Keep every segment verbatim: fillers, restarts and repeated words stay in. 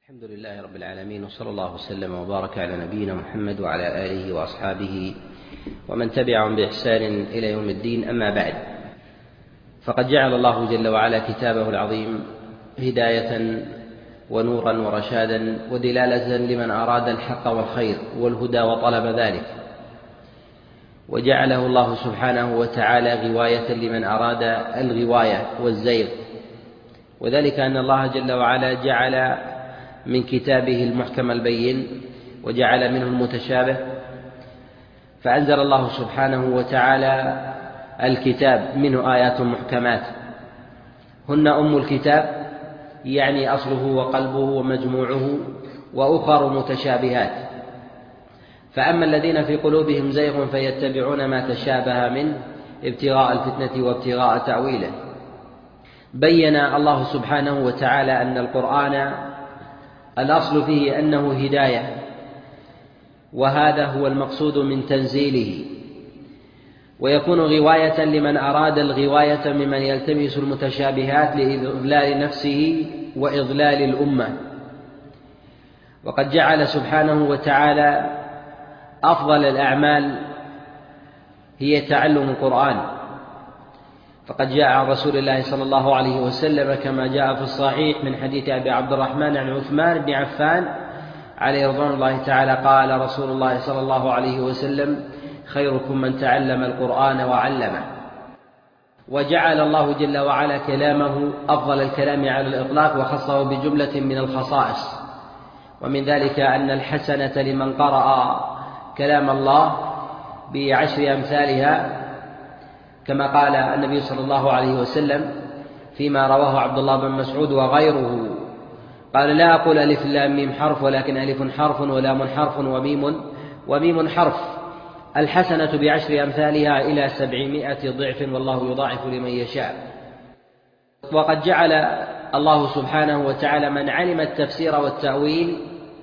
الحمد لله رب العالمين، وصلى الله وسلم وبارك على نبينا محمد وعلى آله وأصحابه ومن تبعهم بإحسان إلى يوم الدين. أما بعد، فقد جعل الله جل وعلا كتابه العظيم هداية ونورا ورشادا ودلالة لمن أراد الحق والخير والهدى وطلب ذلك، وجعله الله سبحانه وتعالى غواية لمن أراد الغواية والزيغ، وذلك أن الله جل وعلا جعل من كتابه المحكم البين وجعل منه المتشابه، فأنزل الله سبحانه وتعالى الكتاب منه آيات محكمات هن أم الكتاب، يعني أصله وقلبه ومجموعه، وأخر متشابهات. فأما الذين في قلوبهم زيغ فيتبعون ما تشابه منه ابتغاء الفتنة وابتغاء تأويله. بين الله سبحانه وتعالى أن القرآن الأصل فيه أنه هداية، وهذا هو المقصود من تنزيله، ويكون غواية لمن أراد الغواية ممن يلتمس المتشابهات لإضلال نفسه وإضلال الأمة. وقد جعل سبحانه وتعالى أفضل الأعمال هي تعلم القرآن، فقد جاء عن رسول الله صلى الله عليه وسلم كما جاء في الصحيح من حديث أبي عبد الرحمن عن عثمان بن عفان عليه رضوان الله تعالى قال رسول الله صلى الله عليه وسلم: خيركم من تعلم القرآن وعلمه. وجعل الله جل وعلا كلامه أفضل الكلام على الإطلاق، وخصه بجملة من الخصائص، ومن ذلك أن الحسنة لمن قرأ كلام الله بعشر أمثالها، كما قال النبي صلى الله عليه وسلم فيما رواه عبد الله بن مسعود وغيره، قال: لا أقول ألف لام ميم حرف، ولكن ألف حرف ولام حرف وميم وميم حرف. الحسنة بعشر أمثالها إلى سبعمائة ضعف، والله يضاعف لمن يشاء. وقد جعل الله سبحانه وتعالى من علم التفسير والتأويل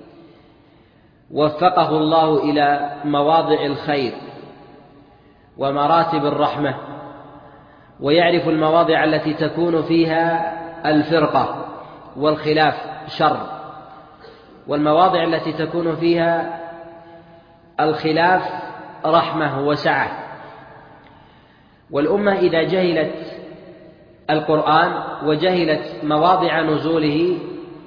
وفقه الله إلى مواضع الخير ومراتب الرحمة، ويعرف المواضع التي تكون فيها الفرقة والخلاف شر، والمواضع التي تكون فيها الخلاف رحمة وسعة. والأمة إذا جهلت القرآن وجهلت مواضع نزوله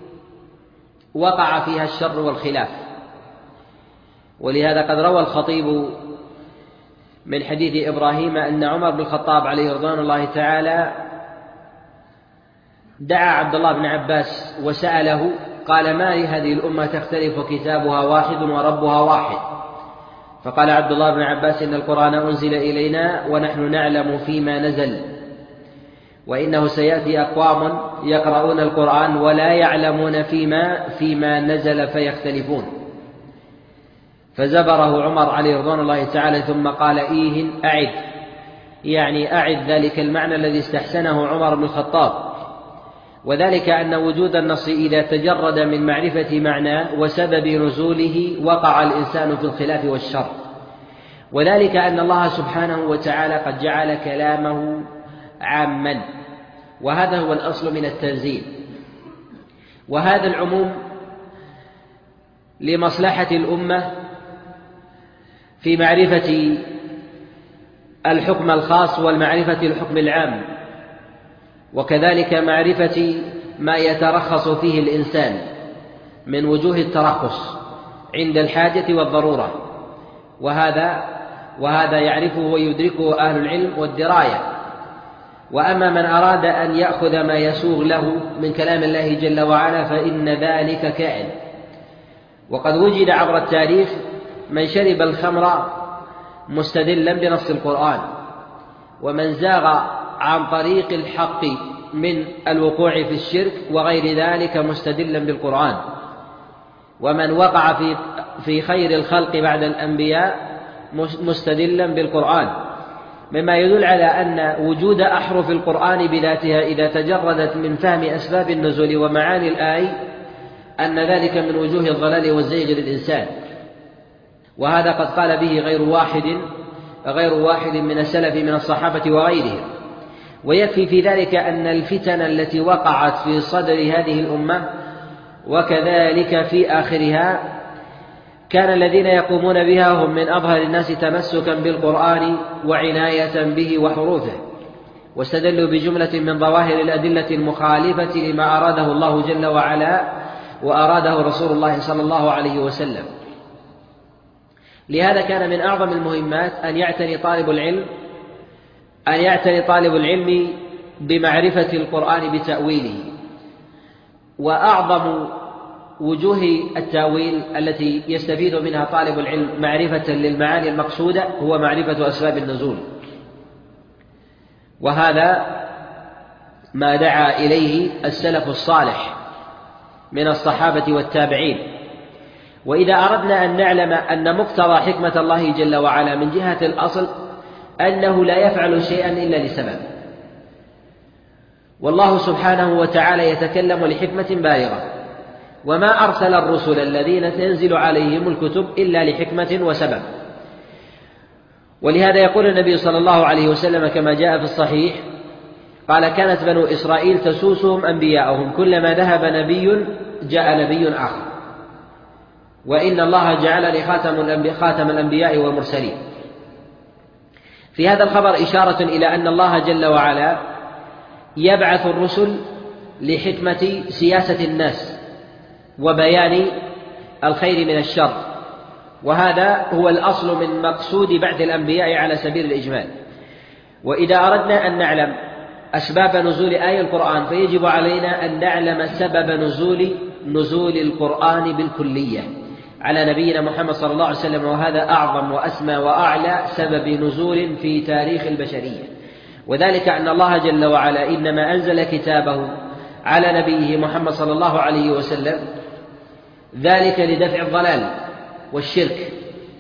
وقع فيها الشر والخلاف. ولهذا قد روى الخطيب من حديث إبراهيم أن عمر بن الخطاب عليه رضوان الله تعالى دعا عبد الله بن عباس وسأله، قال: ما لهذه الأمة تختلف كتابها واحد وربها واحد؟ فقال عبد الله بن عباس: إن القرآن أنزل إلينا ونحن نعلم فيما نزل، وإنه سيأتي أقوام يقرؤون القرآن ولا يعلمون فيما فيما نزل فيختلفون. فزبره عمر عليه رضوان الله تعالى ثم قال: إيه أعد، يعني أعد ذلك المعنى الذي استحسنه عمر بن الخطاب، وذلك أن وجود النص إذا تجرد من معرفة معناه وسبب نزوله وقع الإنسان في الخلاف والشر، وذلك أن الله سبحانه وتعالى قد جعل كلامه عاما، وهذا هو الأصل من التنزيل. وهذا العموم لمصلحة الأمة في معرفة الحكم الخاص والمعرفة الحكم العام، وكذلك معرفة ما يترخص فيه الإنسان من وجوه الترخص عند الحاجة والضرورة، وهذا وهذا يعرفه ويدركه أهل العلم والدراية. وأما من أراد أن يأخذ ما يسوغ له من كلام الله جل وعلا فإن ذلك كائن. وقد وجد عبر التاريخ من شرب الخمر مستدلا بنص القرآن، ومن زاغ عن طريق الحق من الوقوع في الشرك وغير ذلك مستدلا بالقرآن، ومن وقع في في خير الخلق بعد الأنبياء مستدلا بالقرآن، مما يدل على أن وجود أحرف القرآن بذاتها إذا تجردت من فهم أسباب النزول ومعاني الآي أن ذلك من وجوه الضلال والزيغ للإنسان. وهذا قد قال به غير واحد غير واحد من السلف من الصحابة وغيرهم. ويكفي في ذلك أن الفتن التي وقعت في صدر هذه الأمة وكذلك في آخرها كان الذين يقومون بها هم من أظهر الناس تمسكا بالقرآن وعناية به وحروفه، واستدلوا بجملة من ظواهر الأدلة المخالفة لما أراده الله جل وعلا وأراده رسول الله صلى الله عليه وسلم. لهذا كان من أعظم المهمات أن يعتني طالب العلم أن يعتني طالب العلم بمعرفة القرآن بتأويله. وأعظم وجوه التأويل التي يستفيد منها طالب العلم معرفة للمعاني المقصودة هو معرفة أسباب النزول، وهذا ما دعا إليه السلف الصالح من الصحابة والتابعين. وإذا أردنا أن نعلم أن مقتضى حكمة الله جل وعلا من جهة الأصل أنه لا يفعل شيئا إلا لسبب، والله سبحانه وتعالى يتكلم لحكمة بالغة، وما أرسل الرسل الذين تنزل عليهم الكتب إلا لحكمة وسبب. ولهذا يقول النبي صلى الله عليه وسلم كما جاء في الصحيح قال: كانت بنو إسرائيل تسوسهم أنبياءهم، كلما ذهب نبي جاء نبي آخر، وإن الله جعل لخاتم خاتم الأنبياء والمرسلين. في هذا الخبر إشارة إلى أن الله جل وعلا يبعث الرسل لحكمة سياسة الناس وبيان الخير من الشر، وهذا هو الأصل من مقصود بعث الأنبياء على سبيل الإجمال. وإذا أردنا أن نعلم أسباب نزول آية القرآن فيجب علينا أن نعلم سبب نزول نزول القرآن بالكلية على نبينا محمد صلى الله عليه وسلم، وهذا أعظم وأسمى وأعلى سبب نزول في تاريخ البشرية، وذلك أن الله جل وعلا إنما أنزل كتابه على نبيه محمد صلى الله عليه وسلم ذلك لدفع الضلال والشرك.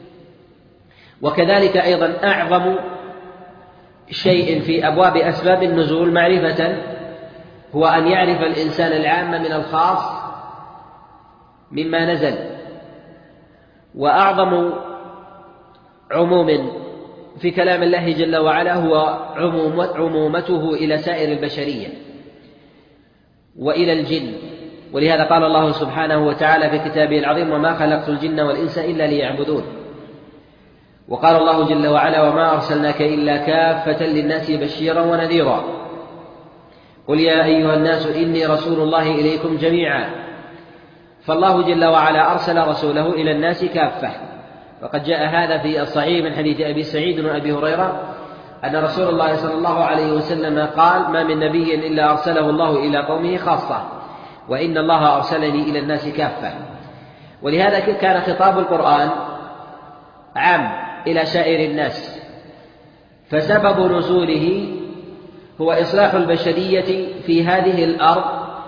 وكذلك أيضا أعظم شيء في أبواب أسباب النزول معرفة هو أن يعرف الإنسان العام من الخاص مما نزل. وأعظم عموم في كلام الله جل وعلا هو عمومته إلى سائر البشرية وإلى الجن، ولهذا قال الله سبحانه وتعالى في كتابه العظيم: وما خلقت الجن والإنس إلا ليعبدون. وقال الله جل وعلا: وما أرسلناك إلا كافة للناس بشيرا ونذيرا. قل يا أيها الناس إني رسول الله إليكم جميعا. فالله جل وعلا أرسل رسوله إلى الناس كافة، وقد جاء هذا في الصحيح من حديث أبي سعيد وأبي هريرة أن رسول الله صلى الله عليه وسلم قال: ما من نبي إلا أرسله الله إلى قومه خاصة، وإن الله أرسلني إلى الناس كافة. ولهذا كان خطاب القرآن عام إلى سائر الناس، فسبب نزوله هو إصلاح البشرية في هذه الأرض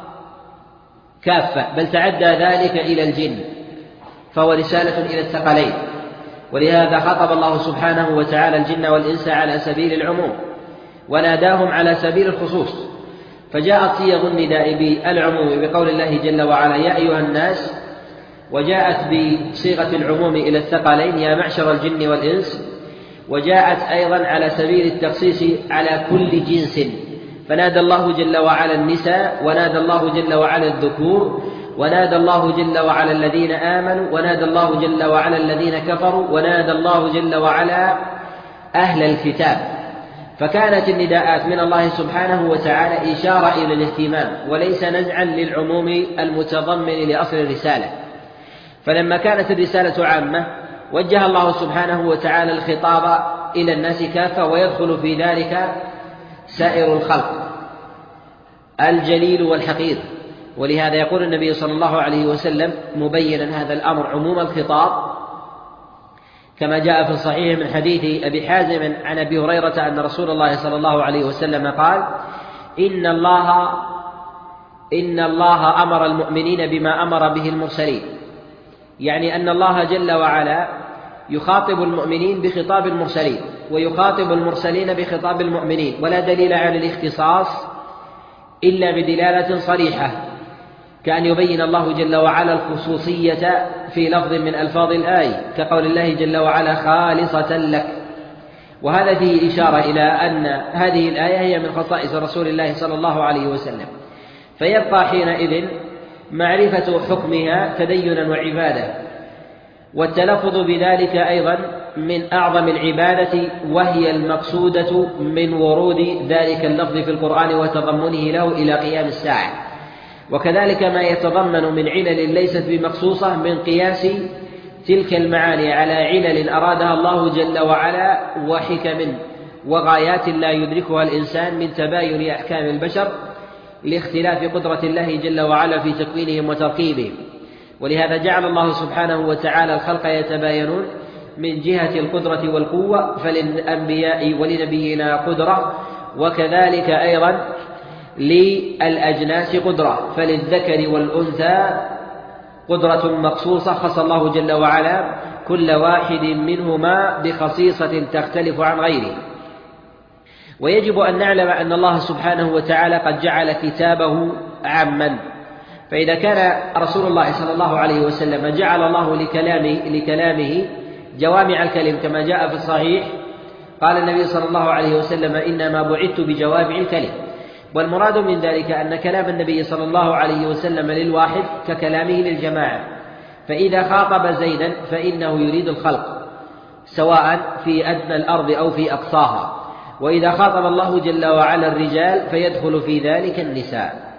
كافة، بل تعدى ذلك إلى الجن، فهو رسالة إلى الثقلين. ولهذا خاطب الله سبحانه وتعالى الجن والإنس على سبيل العموم، وناداهم على سبيل الخصوص، فجاءت صيغ النداء بالعموم بقول الله جل وعلا: يا أيها الناس، وجاءت بصيغة العموم إلى الثقلين: يا معشر الجن والإنس، وجاءت أيضا على سبيل التخصيص على كل جنس، فنادى الله جل وعلا النساء، ونادى الله جل وعلا الذكور، ونادى الله جل وعلا الذين آمنوا، ونادى الله جل وعلا الذين كفروا، ونادى الله جل وعلا أهل الكتاب. فكانت النداءات من الله سبحانه وتعالى إشارة إلى الاهتمام وليس نزعا للعموم المتضمن لأصل الرسالة. فلما كانت الرسالة عامة وجه الله سبحانه وتعالى الخطاب إلى الناس كافة، ويدخل في ذلك سائر الخلق الجليل والحقير. ولهذا يقول النبي صلى الله عليه وسلم مبينا هذا الأمر عموم الخطاب كما جاء في الصحيح من حديث أبي حازم عن أبي هريرة أن رسول الله صلى الله عليه وسلم قال: إن الله إن الله أمر المؤمنين بما أمر به المرسلين، يعني أن الله جل وعلا يخاطب المؤمنين بخطاب المرسلين، ويخاطب المرسلين بخطاب المؤمنين، ولا دليل على الاختصاص إلا بدلالة صريحة، كأن يبين الله جل وعلا الخصوصية في لفظ من ألفاظ الآية، كقول الله جل وعلا: خالصة لك. وهذا فيه إشارة إلى أن هذه الآية هي من خصائص رسول الله صلى الله عليه وسلم، فيبقى حينئذ معرفة حكمها تدينا وعبادة. والتلفظ بذلك أيضا من أعظم العبادة، وهي المقصودة من ورود ذلك اللفظ في القرآن وتضمنه له إلى قيام الساعة. وكذلك ما يتضمن من علل ليست بمخصوصة من قياس تلك المعاني على علل أرادها الله جل وعلا وحكم وغايات لا يدركها الإنسان من تباين أحكام البشر لاختلاف قدرة الله جل وعلا في تكوينهم وتركيبهم. ولهذا جعل الله سبحانه وتعالى الخلق يتباينون من جهة القدرة والقوة، فللأنبياء ولنبينا قدرة، وكذلك أيضا للأجناس قدرة، فللذكر والأنثى قدرة مخصوصة خص الله جل وعلا كل واحد منهما بخصيصة تختلف عن غيره. ويجب أن نعلم أن الله سبحانه وتعالى قد جعل كتابه عاما، فإذا كان رسول الله صلى الله عليه وسلم جعل الله لكلامه, لكلامه جوامع الكلم كما جاء في الصحيح، قال النبي صلى الله عليه وسلم إنما بعثت بجوامع الكلم. والمراد من ذلك أن كلام النبي صلى الله عليه وسلم للواحد ككلامه للجماعة، فإذا خاطب زيدا فإنه يريد الخلق سواء في أدنى الأرض أو في أقصاها، وإذا خاطب الله جل وعلا الرجال فيدخل في ذلك النساء.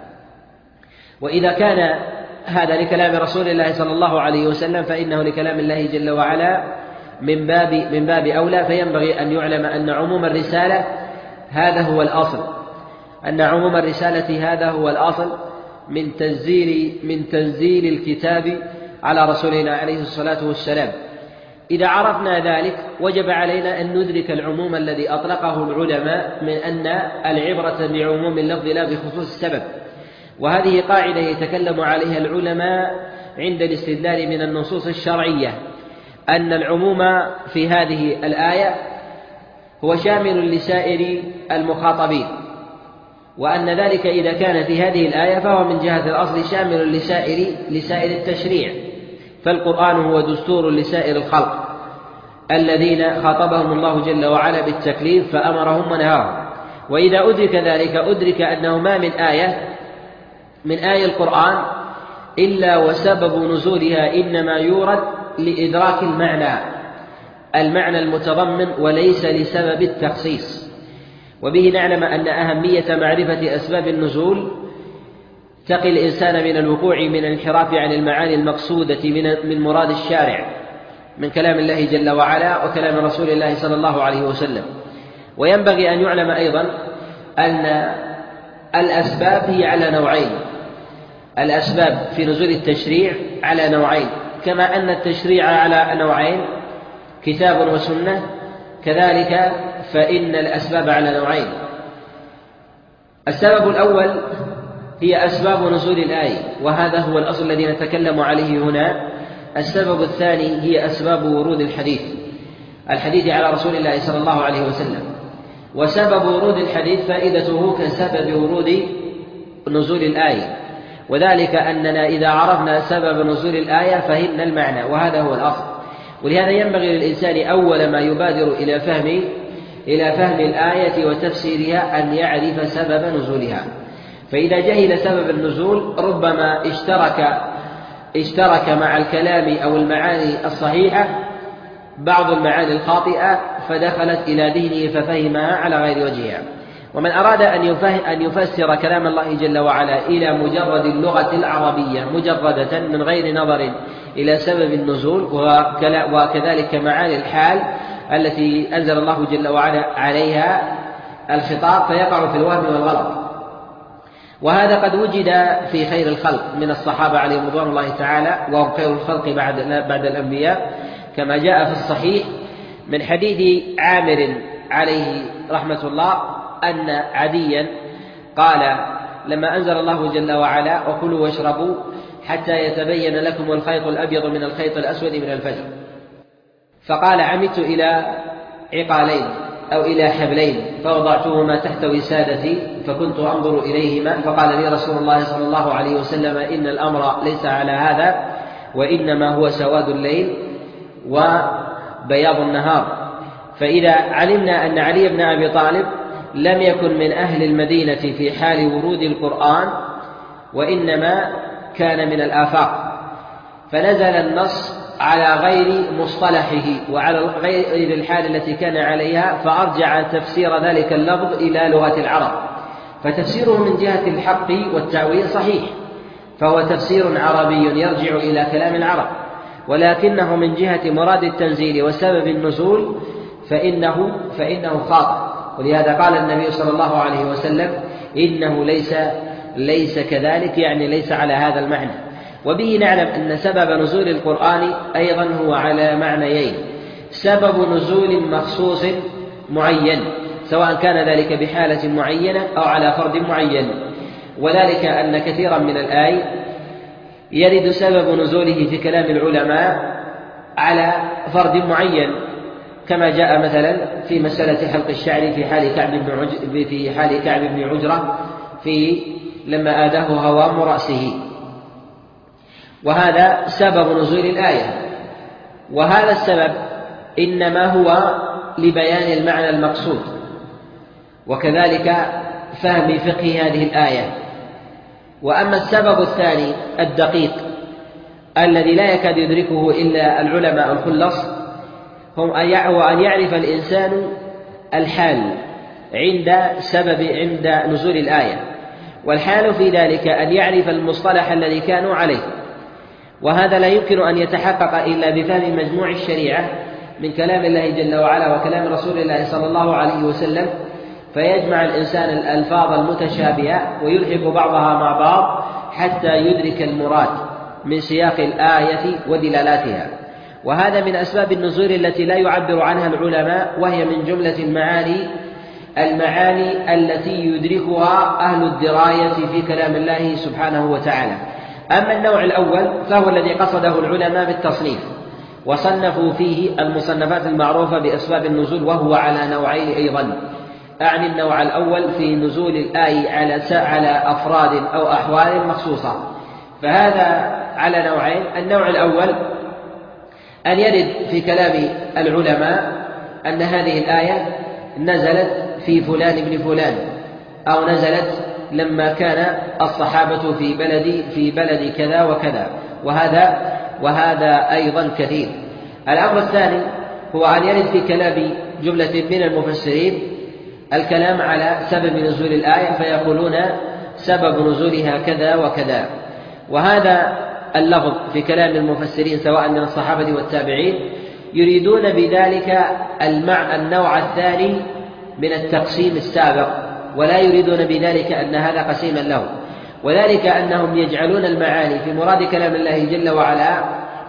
وإذا كان هذا لكلام رسول الله صلى الله عليه وسلم فإنه لكلام الله جل وعلا من باب من باب أولى. فينبغي أن يعلم أن عموم الرسالة هذا هو الأصل، أن عموم الرسالة هذا هو الأصل من تنزيل من تنزيل الكتاب على رسولنا عليه الصلاة والسلام. إذا عرفنا ذلك وجب علينا أن ندرك العموم الذي أطلقه العلماء من أن العبرة بعموم اللفظ لا بخصوص السبب. وهذه قاعدة يتكلم عليها العلماء عند الاستدلال من النصوص الشرعية، أن العموم في هذه الآية هو شامل لسائر المخاطبين، وأن ذلك إذا كان في هذه الآية فهو من جهة الأصل شامل لسائر لسائر التشريع، فالقرآن هو دستور لسائر الخلق الذين خاطبهم الله جل وعلا بالتكليف فأمرهم ونهاهم. وإذا أدرك ذلك أدرك أنه ما من آية من آية القرآن إلا وسبب نزولها إنما يورد لإدراك المعنى المعنى المتضمن وليس لسبب التخصيص. وبه نعلم أن أهمية معرفة أسباب النزول تقي الإنسان من الوقوع من الانحراف عن المعاني المقصودة من مراد الشارع من كلام الله جل وعلا وكلام رسول الله صلى الله عليه وسلم. وينبغي أن يعلم أيضا أن الأسباب هي على نوعين، الأسباب في نزول التشريع على نوعين، كما أن التشريع على نوعين كتاب وسنة، كذلك فإن الأسباب على نوعين. السبب الأول هي أسباب نزول الآية، وهذا هو الأصل الذي نتكلم عليه هنا. السبب الثاني هي أسباب ورود الحديث الحديث على رسول الله صلى الله عليه وسلم. وسبب ورود الحديث فائدته كسبب ورود نزول الآية، وذلك أننا إذا عرفنا سبب نزول الآية فهمنا المعنى، وهذا هو الأصل. ولهذا ينبغي للإنسان أول ما يبادر إلى فهم إلى فهم الآية وتفسيرها أن يعرف سبب نزولها. فإذا جهل سبب النزول ربما اشترك اشترك مع الكلام أو المعاني الصحيحة بعض المعاني الخاطئة فدخلت إلى ذهنه ففهمها على غير وجهها. ومن أراد أن يفسر كلام الله جل وعلا إلى مجرد اللغة العربية مجردة من غير نظر إلى سبب النزول وكذلك معاني الحال التي أنزل الله جل وعلا عليها الخطاب فيقع في الوهم والغلط. وهذا قد وجد في خير الخلق من الصحابة عليهم رضوان الله تعالى، وهم خير الخلق بعد بعد الأنبياء، كما جاء في الصحيح من حديث عامر عليه رحمة الله أن عديا قال لما أنزل الله جل وعلا وكلوا واشربوا حتى يتبين لكم الخيط الأبيض من الخيط الأسود من الفجر، فقال عمدت إلى عقالين أو إلى حبلين فوضعتهما تحت وسادتي فكنت أنظر إليهما، فقال لي رسول الله صلى الله عليه وسلم إن الأمر ليس على هذا، وإنما هو سواد الليل وبياض النهار. فإذا علمنا أن علي بن أبي طالب لم يكن من أهل المدينة في حال ورود القرآن، وإنما كان من الآفاق، فنزل النص على غير مصطلحه وعلى غير الحال التي كان عليها، فأرجع تفسير ذلك اللفظ إلى لغة العرب، فتفسيره من جهة الحق والتأويل صحيح، فهو تفسير عربي يرجع إلى كلام العرب، ولكنه من جهة مراد التنزيل وسبب النزول فإنه, فإنه خاطئ. ولهذا قال النبي صلى الله عليه وسلم إنه ليس, ليس كذلك، يعني ليس على هذا المعنى. وبه نعلم أن سبب نزول القرآن أيضا هو على معنيين: سبب نزول مخصوص معين، سواء كان ذلك بحالة معينة أو على فرد معين، وذلك أن كثيرا من الآي يرد سبب نزوله في كلام العلماء على فرد معين، كما جاء مثلا في مسألة حلق الشعر في حال كعب بن عج... في حال كعب بن عجرة في لما آذاه هوام رأسه، وهذا سبب نزول الآية. وهذا السبب إنما هو لبيان المعنى المقصود، وكذلك فهم فقه هذه الآية. وأما السبب الثاني الدقيق الذي لا يكاد يدركه إلا العلماء الخلص هو أن يعرف الإنسان الحال عند سبب عند نزول الآية، والحال في ذلك أن يعرف المصطلح الذي كانوا عليه، وهذا لا يمكن أن يتحقق إلا بفهم مجموع الشريعة من كلام الله جل وعلا وكلام رسول الله صلى الله عليه وسلم، فيجمع الإنسان الألفاظ المتشابهة ويلحق بعضها مع بعض حتى يدرك المراد من سياق الآية ودلالاتها. وهذا من أسباب النزول التي لا يعبر عنها العلماء، وهي من جملة المعاني المعاني التي يدركها أهل الدراية في كلام الله سبحانه وتعالى. أما النوع الأول فهو الذي قصده العلماء بالتصنيف، وصنفوا فيه المصنفات المعروفة بأسباب النزول، وهو على نوعين أيضا. أعني النوع الأول في نزول الآية على على أفراد أو أحوال مخصوصة، فهذا على نوعين. النوع الأول أن يرد في كلام العلماء أن هذه الآية نزلت في فلان ابن فلان، أو نزلت لما كان الصحابة في بلد في بلد كذا وكذا، وهذا وهذا أيضا كثير. الأمر الثاني هو أن يرد في كلام جملة من المفسرين الكلام على سبب نزول الآية، فيقولون سبب نزولها كذا وكذا، وهذا اللفظ في كلام المفسرين سواء من الصحابة والتابعين يريدون بذلك المعنى النوع الثاني من التقسيم السابق، ولا يريدون بذلك أن هذا قسيما له، وذلك أنهم يجعلون المعاني في مراد كلام الله جل وعلا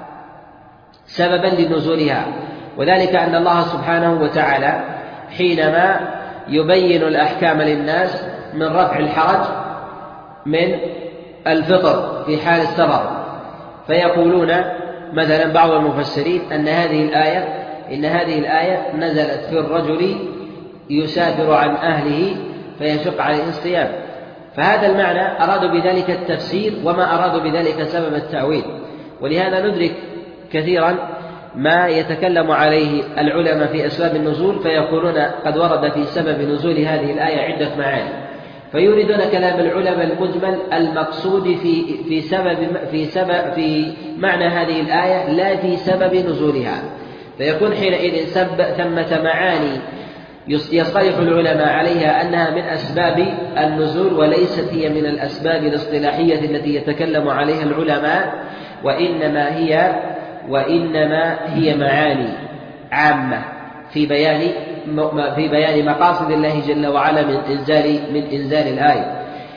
سببا لنزولها، وذلك أن الله سبحانه وتعالى حينما يبين الأحكام للناس من رفع الحرج من الفطر في حال السفر، فيقولون مثلا بعض المفسرين أن هذه الآية إن هذه الآية نزلت في الرجل يسافر عن أهله فيشق عليه الصيام، فهذا المعنى أرادوا بذلك التفسير وما أرادوا بذلك سبب التأويل. ولهذا ندرك كثيرا ما يتكلم عليه العلماء في أسباب النزول، فيقولون قد ورد في سبب نزول هذه الآية عدة معاني، فيريدون كلام العلماء المجمل المقصود في في سبب في سبب في معنى هذه الآية لا في سبب نزولها، فيكون حينئذ ثمة معاني يصطلح العلماء عليها أنها من أسباب النزول، وليست هي من الأسباب الاصطلاحية التي يتكلم عليها العلماء، وإنما هي وإنما هي معاني عامة في بيان في بيان مقاصد الله جل وعلا من إنزال من إنزال الآية.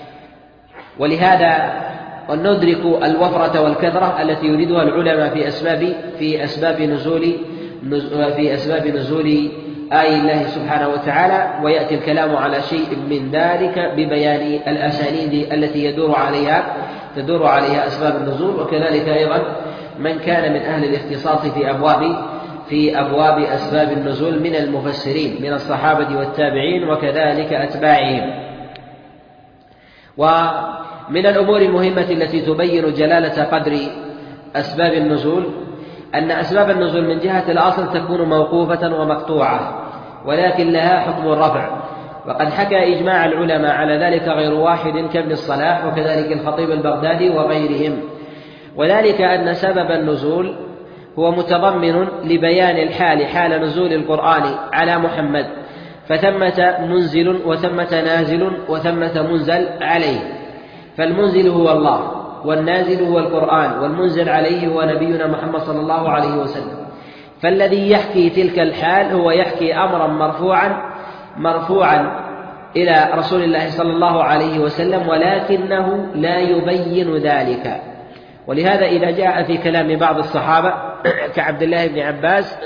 ولهذا ندرك الوفرة والكثرة التي يريدها العلماء في أسباب في أسباب نزول في أسباب نزول آي الله سبحانه وتعالى، ويأتي الكلام على شيء من ذلك ببيان الأسانيد التي يدور عليها تدور عليها أسباب النزول. وكذلك أيضا من كان من أهل الاختصاص في أبواب في أبواب أسباب النزول من المفسرين من الصحابة والتابعين وكذلك أتباعهم. ومن الأمور المهمة التي تبين جلالة قدر أسباب النزول أن أسباب النزول من جهة الأصل تكون موقوفة ومقطوعة، ولكن لها حكم الرفع، وقد حكى إجماع العلماء على ذلك غير واحد كابن الصلاح وكذلك الخطيب البغدادي وغيرهم، وذلك أن سبب النزول هو متضمن لبيان الحال حال نزول القرآن على محمد، فثمة منزل وثمة نازل وثمة منزل عليه، فالمنزل هو الله والنازل هو القرآن والمنزل عليه هو نبينا محمد صلى الله عليه وسلم. فالذي يحكي تلك الحال هو يحكي أمرا مرفوعا مرفوعا إلى رسول الله صلى الله عليه وسلم، ولكنه لا يبين ذلك. ولهذا إذا جاء في كلام بعض الصحابة كعبد الله بن عباس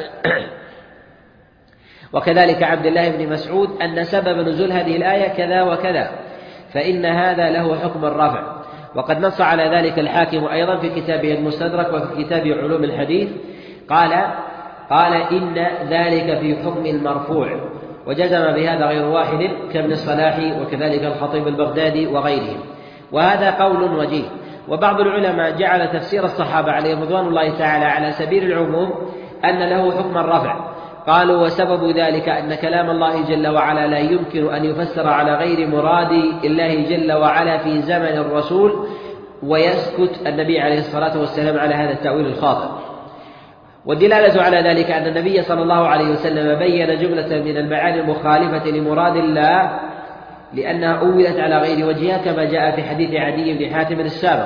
وكذلك عبد الله بن مسعود أن سبب نزول هذه الآية كذا وكذا، فإن هذا له حكم الرفع. وقد نص على ذلك الحاكم أيضا في كتابه المستدرك وفي كتاب علوم الحديث، قال قال إن ذلك في حكم المرفوع، وجزم بهذا غير واحد كابن الصلاح وكذلك الخطيب البغدادي وغيرهم، وهذا قول وجيه. وبعض العلماء جعل تفسير الصحابة عليهم رضوان الله تعالى على سبيل العموم أن له حكم الرفع، قالوا وسبب ذلك أن كلام الله جل وعلا لا يمكن أن يفسر على غير مراد الله جل وعلا في زمن الرسول، ويسكت النبي عليه الصلاة والسلام على هذا التأويل الخاطئ. والدلالة على ذلك أن النبي صلى الله عليه وسلم بين جملة من المعاني المخالفة لمراد الله لأنها أولت على غير وجهها كما جاء في حديث عدي بن حاتم السابق.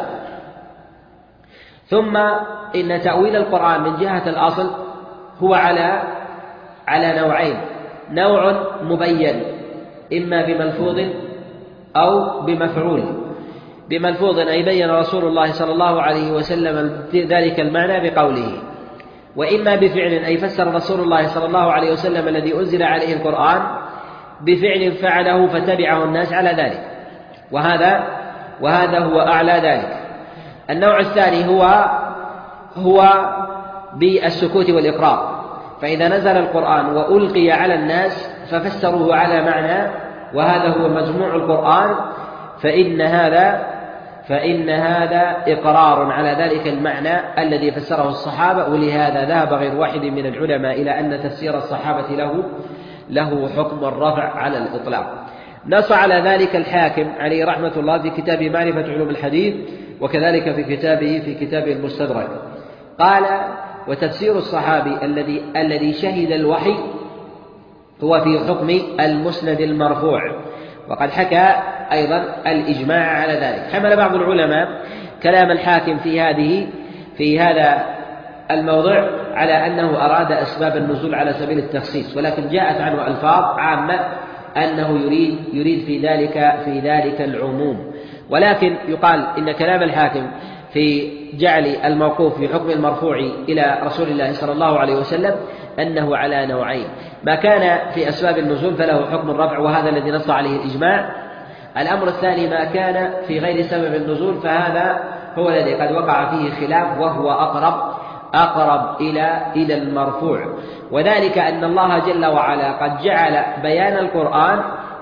ثم إن تأويل القرآن من جهة الأصل هو على على نوعين: نوع مبين إما بملفوظ أو بمفعول. بملفوظ أي بين رسول الله صلى الله عليه وسلم ذلك المعنى بقوله، وإما بفعل أي فسر رسول الله صلى الله عليه وسلم الذي أنزل عليه القرآن بفعل فعله فتبعه الناس على ذلك، وهذا وهذا هو أعلى ذلك. النوع الثاني هو هو بالسكوت والإقرار، فإذا نزل القرآن وألقي على الناس ففسروه على معنى وهذا هو مجموع القرآن، فإن هذا فإن هذا إقرار على ذلك المعنى الذي فسره الصحابة. ولهذا ذهب غير واحد من العلماء إلى أن تفسير الصحابة له له حكم الرفع على الإطلاق. نص على ذلك الحاكم عليه رحمة الله في كتاب معرفة علوم الحديث وكذلك في كتابه في كتابه المستدرك، قال: وتفسير الصحابي الذي الذي شهد الوحي هو في حكم المسند المرفوع. وقد حكى أيضا الإجماع على ذلك. حمل بعض العلماء كلام الحاكم في هذه في هذا الموضع على أنه أراد أسباب النزول على سبيل التخصيص، ولكن جاءت عنه ألفاظ عامة أنه يريد يريد في ذلك في ذلك العموم. ولكن يقال إن كلام الحاكم في جعل الموقوف في حكم المرفوع إلى رسول الله صلى الله عليه وسلم أنه على نوعين: ما كان في أسباب النزول فله حكم الرفع وهذا الذي نص عليه الإجماع. الأمر الثاني ما كان في غير سبب النزول فهذا هو الذي قد وقع فيه خلاف وهو أقرب أقرب إلى إلى المرفوع، وذلك أن الله جل وعلا قد جعل بيان القرآن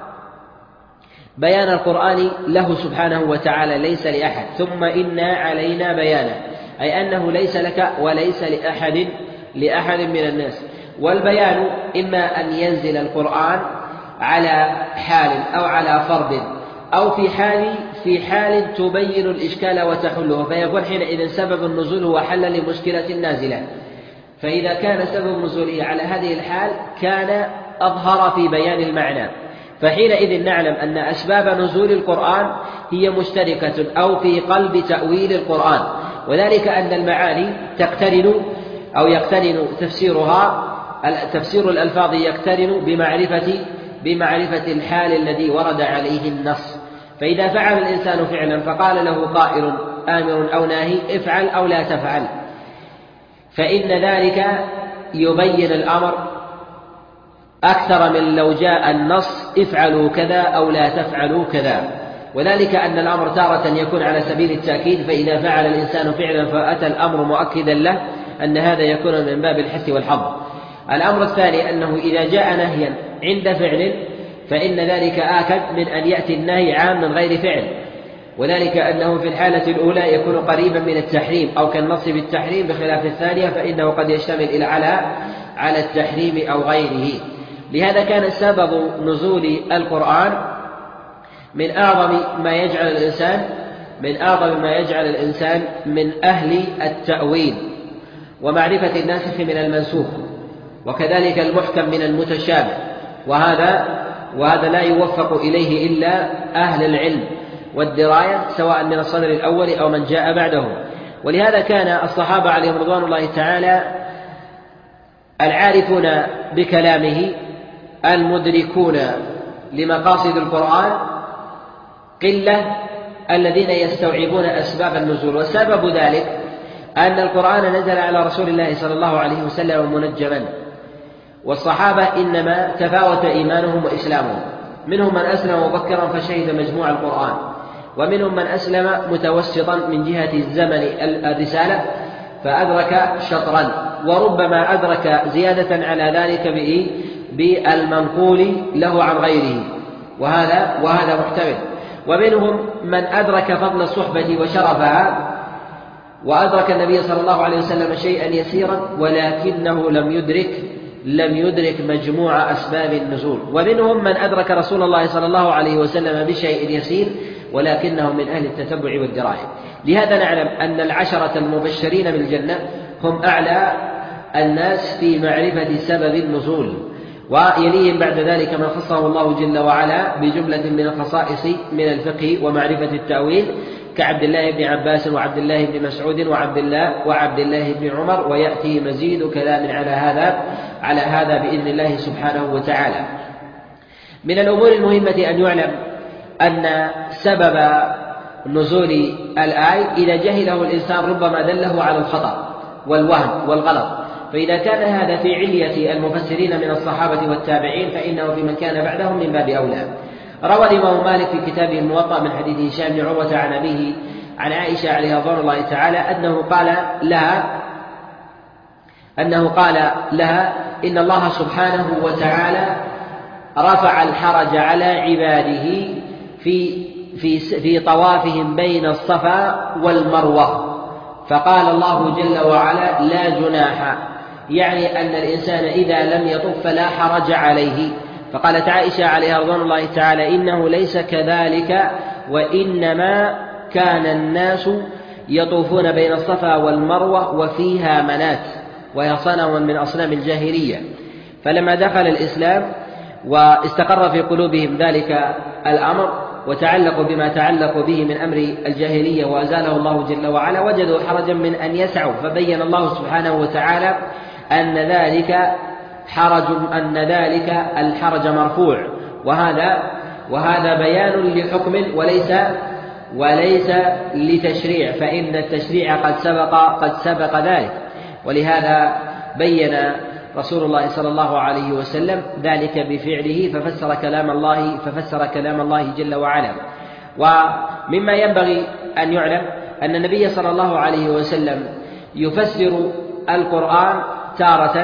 بيان القرآن له سبحانه وتعالى ليس لأحد، ثم إنا علينا بيانه، أي أنه ليس لك وليس لأحد لأحد من الناس. والبيان إما أن ينزل القرآن على حال أو على فرض أو في حال في حال تبين الإشكال وتحله، فيكون حينئذ سبب النزول هو حل لمشكلة نازلة. فإذا كان سبب نزوله على هذه الحال كان أظهر في بيان المعنى، فحينئذ نعلم أن أسباب نزول القرآن هي مشتركة أو في قلب تأويل القرآن، وذلك أن المعاني تقترن أو يقترن تفسيرها تفسير الألفاظ يقترن بمعرفة بمعرفة الحال الذي ورد عليه النص. فإذا فعل الإنسان فعلا فقال له قائل آمر أو ناهي افعل أو لا تفعل، فإن ذلك يبين الأمر أكثر من لو جاء النص افعلوا كذا أو لا تفعلوا كذا، وذلك أن الأمر تارة يكون على سبيل التأكيد، فإذا فعل الإنسان فعلا فأتى الأمر مؤكدا له أن هذا يكون من باب الحث والحظ. الأمر الثاني أنه إذا جاء نهيا عند فعل فإن ذلك آكد من أن يأتي النهي عام من غير فعل، وذلك أنه في الحالة الأولى يكون قريبا من التحريم أو كالنص بالتحريم، بخلاف الثانية فإنه قد يشتمل إلى على على التحريم أو غيره. لهذا كان سبب نزول القرآن من أعظم ما يجعل الإنسان من أعظم ما يجعل الإنسان من أهل التأويل ومعرفة الناسخ من المنسوخ، وكذلك المحكم من المتشابه، وهذا وهذا لا يوفق إليه إلا أهل العلم والدراية سواء من الصدر الأول أو من جاء بعده. ولهذا كان الصحابة عليهم رضوان الله تعالى العارفون بكلامه المدركون لمقاصد القرآن قلة الذين يستوعبون أسباب النزول. وسبب ذلك أن القرآن نزل على رسول الله صلى الله عليه وسلم منجما، والصحابة إنما تفاوت إيمانهم وإسلامهم، منهم من أسلم مبكرا فشهد مجموع القرآن، ومنهم من أسلم متوسطا من جهة الزمن الرسالة فأدرك شطرا، وربما أدرك زيادة على ذلك بالمنقول له عن غيره، وهذا وهذا محتمل. ومنهم من أدرك فضل الصحبة وشرفها وأدرك النبي صلى الله عليه وسلم شيئا يسيرا ولكنه لم يدرك لم يدرك مجموع أسباب النزول. ومنهم من أدرك رسول الله صلى الله عليه وسلم بشيء يسير ولكنهم من أهل التتبع والدراية. لهذا نعلم أن العشرة المبشرين بالجنة هم أعلى الناس في معرفة سبب النزول، ويليهم بعد ذلك من خصه الله جل وعلا بجملة من الخصائص من الفقه ومعرفة التأويل كعبد الله بن عباس وعبد الله بن مسعود وعبد الله وعبد الله بن عمر، ويأتي مزيد كلام على هذا على هذا بإذن الله سبحانه وتعالى. من الأمور المهمة أن يعلم أن سبب نزول الآية إذا جهله الإنسان ربما دله على الخطأ والوهم والغلط، فإذا كان هذا في علية المفسرين من الصحابة والتابعين فإنه في من كان بعدهم من باب أولى. روى الإمام مالك في كتابه الموطأ من حديث هشام بن عروة عن أبيه عن عائشة عليها رضوان الله تعالى أنه قال لها أنه قال لها إن الله سبحانه وتعالى رفع الحرج على عباده في في في طوافهم بين الصفا والمروة، فقال الله جل وعلا لا جناح، يعني أن الإنسان إذا لم يطف فلا حرج عليه. فقالت عائشة عليها رضوان الله تعالى إنه ليس كذلك، وإنما كان الناس يطوفون بين الصفا والمروة وفيها منات، وهي صنم من أصنام الجاهلية. فلما دخل الإسلام واستقر في قلوبهم ذلك الأمر وتعلقوا بما تعلقوا به من أمر الجاهلية وأزاله الله جل وعلا وجدوا حرجا من أن يسعوا، فبين الله سبحانه وتعالى أن ذلك حرج أن ذلك الحرج مرفوع، وهذا وهذا بيان لحكم وليس وليس لتشريع، فإن التشريع قد سبق قد سبق ذلك. ولهذا بين رسول الله صلى الله عليه وسلم ذلك بفعله ففسر كلام الله ففسر كلام الله جل وعلا. ومما ينبغي أن يعلم أن النبي صلى الله عليه وسلم يفسر القرآن تارة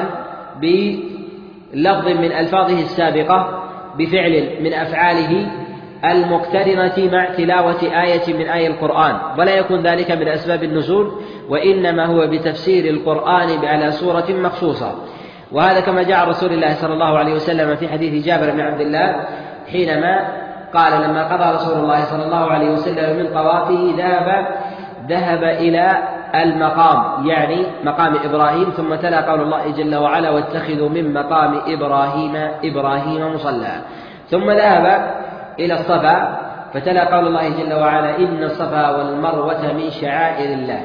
بلفظ من ألفاظه السابقة بفعل من أفعاله المقترنة مع تلاوة آية من آي القرآن، ولا يكون ذلك من أسباب النزول، وإنما هو بتفسير القرآن على صورة مخصوصة. وهذا كما جاء عن رسول الله صلى الله عليه وسلم في حديث جابر بن عبد الله حينما قال لما قضى رسول الله صلى الله عليه وسلم من طوافه ذهب ذهب إلى المقام، يعني مقام إبراهيم، ثم تلا قول الله جل وعلا واتخذوا من مقام إبراهيم إبراهيم مصلى، ثم ذهب إلى الصفا فتلا قول الله جل وعلا إن الصفا والمروة من شعائر الله.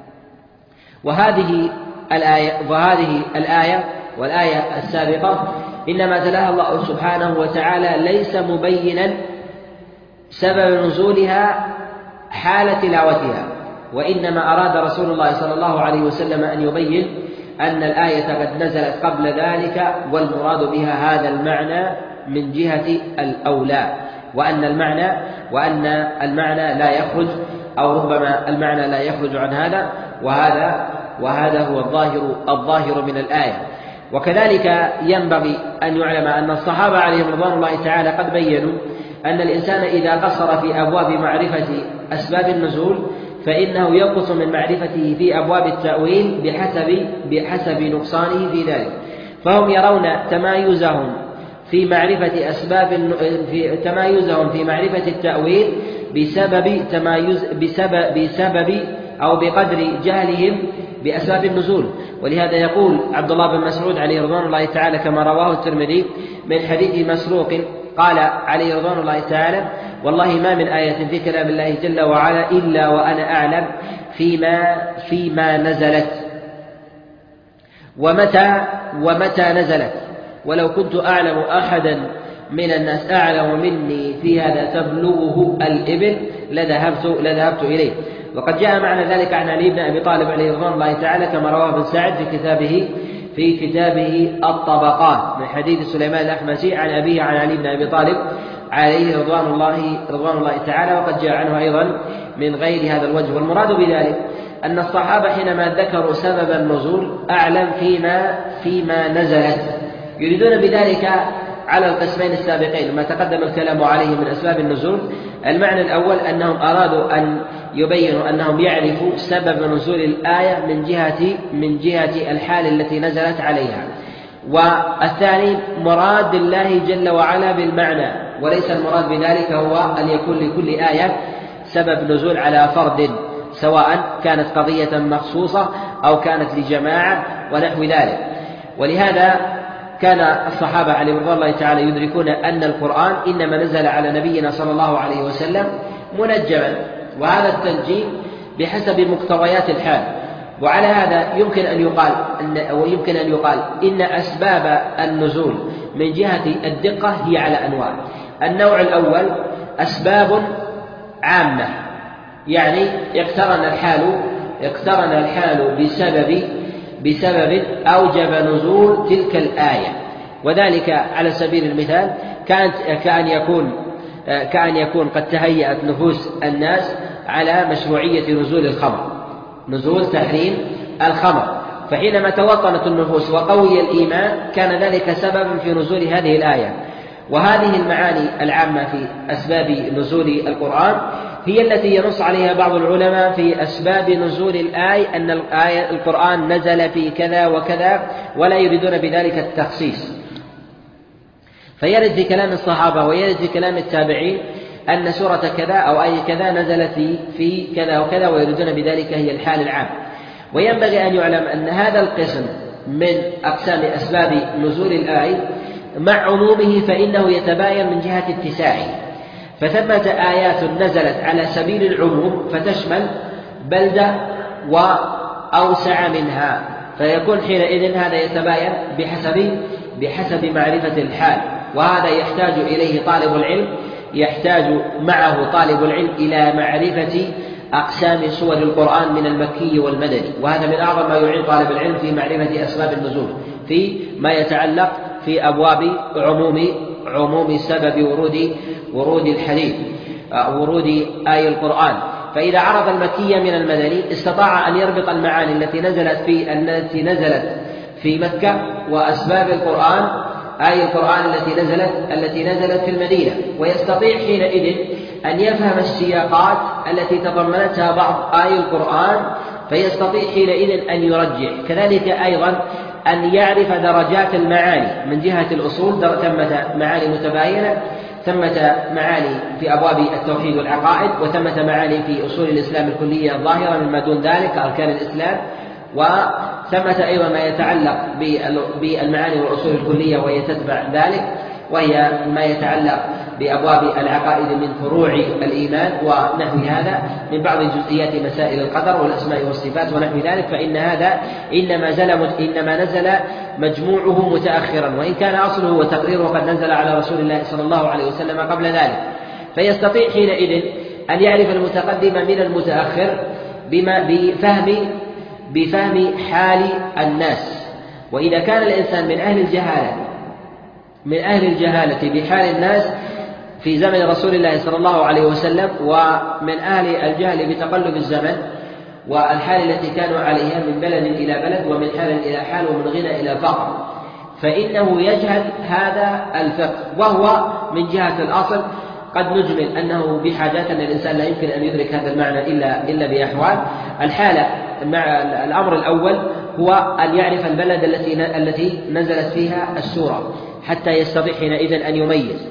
وهذه الآية وهذه الآية والآية السابقة إنما تلاها الله سبحانه وتعالى ليس مبينا سبب نزولها حال تلاوتها، وإنما أراد رسول الله صلى الله عليه وسلم أن يبين أن الآية قد نزلت قبل ذلك، والمراد بها هذا المعنى من جهة الأولى، وأن المعنى وأن المعنى لا يخرج أو ربما المعنى لا يخرج عن هذا، وهذا وهذا هو الظاهر الظاهر من الآية. وكذلك ينبغي أن يعلم أن الصحابة عليهم رضوان الله تعالى قد بينوا أن الإنسان إذا قصر في أبواب معرفة أسباب النزول فإنه ينقص من معرفته في أبواب التأويل بحسب بحسب نقصانه في ذلك. فهم يرون تمايزهم في معرفة أسباب في تمايزهم في معرفة التأويل بسبب تمايز بسبب بسبب أو بقدر جهلهم بأسباب النزول. ولهذا يقول عبد الله بن مسعود عليه رضوان الله تعالى كما رواه الترمذي من حديث مسروق قال عليه رضوان الله تعالى: والله ما من آية في كلام الله جل وعلا إلا وأنا أعلم فيما فيما نزلت ومتى ومتى نزلت، ولو كنت أعلم أحدا من الناس أعلم مني في هذا تبلغه الإبل لذهبت لذهبت إليه. وقد جاء معنى ذلك عن علي بن أبي طالب عليه رضوان الله تعالى كما رواه ابن سعد في كتابه في كتابه الطبقات من حديث سليمان الأحمسي عن أبيه عن علي بن أبي طالب عليه رضوان الله رضوان الله تعالى، وقد جاء عنه أيضا من غير هذا الوجه. والمراد بذلك أن الصحابة حينما ذكروا سبب النزول أعلم فيما فيما نزلت، يريدون بذلك على القسمين السابقين ما تقدم الكلام عليه من أسباب النزول. المعنى الأول أنهم أرادوا أن يبينوا أنهم يعرفوا سبب نزول الآية من جهة من جهة الحال التي نزلت عليها. والثاني مراد الله جل وعلا بالمعنى، وليس المراد بذلك هو أن يكون لكل آية سبب نزول على فرد، سواء كانت قضية مخصوصة أو كانت لجماعة ونحو ذلك. ولهذا كان الصحابة عليهم رضوان الله تعالى يدركون أن القرآن إنما نزل على نبينا صلى الله عليه وسلم منجما، وهذا التنجيم بحسب مقتضيات الحال. وعلى هذا يمكن أن يقال أن ويمكن أن يقال إن أسباب النزول من جهة الدقة هي على أنواع. النوع الأول أسباب عامة، يعني اقترن الحال اقترن الحال بسبب بسبب أوجب نزول تلك الآية، وذلك على سبيل المثال كانت كأن يكون كأن يكون قد تهيأت نفوس الناس على مشروعية نزول الخمر، نزول تحريم الخمر، فحينما توطنت النفوس وقوي الإيمان كان ذلك سببا في نزول هذه الآية. وهذه المعاني العامة في أسباب نزول القرآن هي التي ينص عليها بعض العلماء في أسباب نزول الآية أن الآية القرآن نزل في كذا وكذا، ولا يريدون بذلك التخصيص. فيرد في كلام الصحابة ويرد في كلام التابعين أن سورة كذا أو آية كذا نزلت في كذا وكذا، ويريدون بذلك هي الحال العام. وينبغي أن يعلم أن هذا القسم من أقسام أسباب نزول الآية مع عمومه فإنه يتباين من جهة اتساعه، فثمة آيات نزلت على سبيل العموم فتشمل بلدة وأوسع منها، فيكون حينئذ هذا يتباين بحسب بحسب معرفة الحال. وهذا يحتاج إليه طالب العلم، يحتاج معه طالب العلم إلى معرفة أقسام سور القرآن من المكي والمدني، وهذا من أعظم ما يعين طالب العلم في معرفة أسباب النزول في ما يتعلق في أبواب عموم عموم سبب ورود ورود الحديث ورود آي القرآن. فإذا عرف المكي من المدني استطاع أن يربط المعاني التي نزلت في التي نزلت في مكة وأسباب القرآن آي القرآن التي نزلت التي نزلت في المدينة، ويستطيع حينئذ أن يفهم السياقات التي تضمنتها بعض آي القرآن، فيستطيع حينئذ أن يرجح. كذلك أيضا أن يعرف درجات المعاني من جهة الأصول، ثمة معاني متباينة، ثمة معاني في أبواب التوحيد والعقائد، وثمة معاني في أصول الإسلام الكلية الظاهرة مما دون ذلك أركان الإسلام، وثمة أيضا ما يتعلق بالمعاني والأصول الكلية وهي تتبع ذلك، وهي ما يتعلق بأبواب العقائد من فروع الإيمان ونحو هذا من بعض جزئيات مسائل القدر والأسماء والصفات ونحو ذلك. فإن هذا إنما, إنما نزل مجموعه متأخرا، وإن كان أصله وتقريره قد نزل على رسول الله صلى الله عليه وسلم قبل ذلك، فيستطيع حينئذ أن يعرف المتقدم من المتأخر بما بفهم بفهم حال الناس. وإذا كان الإنسان من أهل الجهالة من أهل الجهالة بحال الناس في زمن رسول الله صلى الله عليه وسلم، ومن أهل الجهل بتقلب الزمن والحال التي كانوا عليها من بلد إلى بلد ومن حال إلى حال ومن غنى إلى فقر، فإنه يجهل هذا الفقه، وهو من جهة الأصل قد نجمل أنه بحاجات أن الإنسان لا يمكن أن يدرك هذا المعنى إلا إلا بأحوال. الحالة مع الأمر الأول هو أن يعرف البلد التي التي نزلت فيها السورة حتى يستطيع حينئذ أن يميز.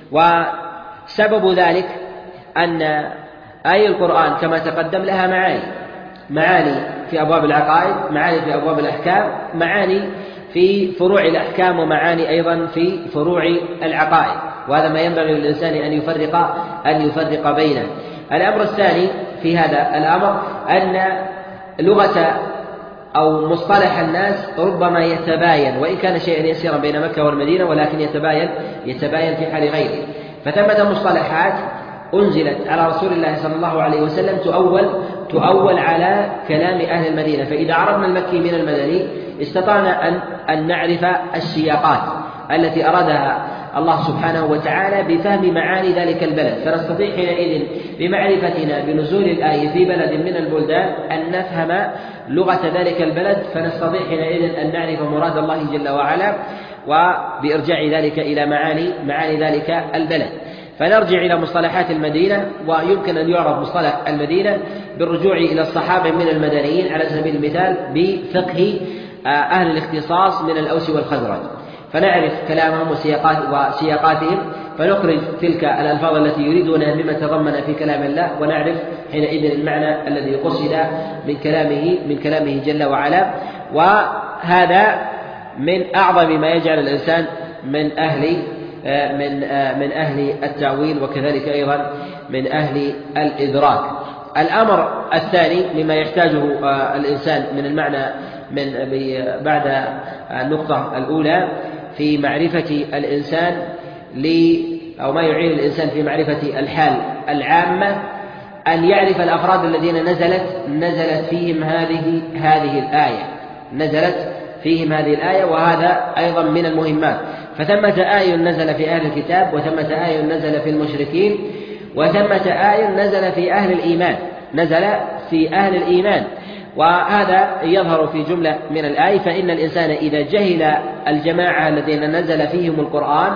وسبب ذلك أن آية القرآن كما تقدم لها معاني معاني في أبواب العقائد، معاني في أبواب الأحكام، معاني في فروع الأحكام، ومعاني أيضا في فروع العقائد، وهذا ما ينبغي للإنسان أن يفرق أن يفرق بينه. الأمر الثاني في هذا الأمر أن لغة أو مصطلح الناس ربما يتباين، وإن كان شيئا يسيرا بين مكة والمدينة، ولكن يتباين يتباين في حال غيره. فثمة مصطلحات أنزلت على رسول الله صلى الله عليه وسلم تؤول تؤول على كلام أهل المدينة، فإذا عرفنا المكي من المدني استطعنا أن أن نعرف السياقات التي أرادها الله سبحانه وتعالى بفهم معاني ذلك البلد، فنستطيع حينئذ بمعرفتنا بنزول الآية في بلد من البلدان أن نفهم لغة ذلك البلد، فنستطيع حينئذ أن نعرف مراد الله جل وعلا، وبإرجاع ذلك إلى معاني معاني ذلك البلد. فنرجع إلى مصطلحات المدينة، ويمكن أن يعرف مصطلح المدينة بالرجوع إلى الصحابة من المدنيين على سبيل المثال بفقه أهل الاختصاص من الأوس والخزرج، فنعرف كلامهم وسياقات وسياقاتهم، فنخرج تلك الألفاظ التي يريدونها مما تضمن في كلام الله، ونعرف حينئذ المعنى الذي قصد من كلامه من كلامه جل وعلا. وهذا من أعظم ما يجعل الإنسان من أهل من من أهل التأويل، وكذلك أيضا من أهل الإدراك. الأمر الثاني مما يحتاجه الإنسان من المعنى من بعد النقطة الأولى في معرفة الإنسان أو ما يعين الإنسان في معرفة الحال العامة أن يعرف الأفراد الذين نزلت نزلت فيهم هذه هذه الآية نزلت فيهم هذه الآية وهذا أيضا من المهمات. فثمة آية نزل في أهل الكتاب، وثمة آية نزل في المشركين، وثمة آية نزل في أهل الإيمان نزل في أهل الإيمان وهذا يظهر في جملة من الآية. فإن الإنسان إذا جهل الجماعة الذين نزل فيهم القرآن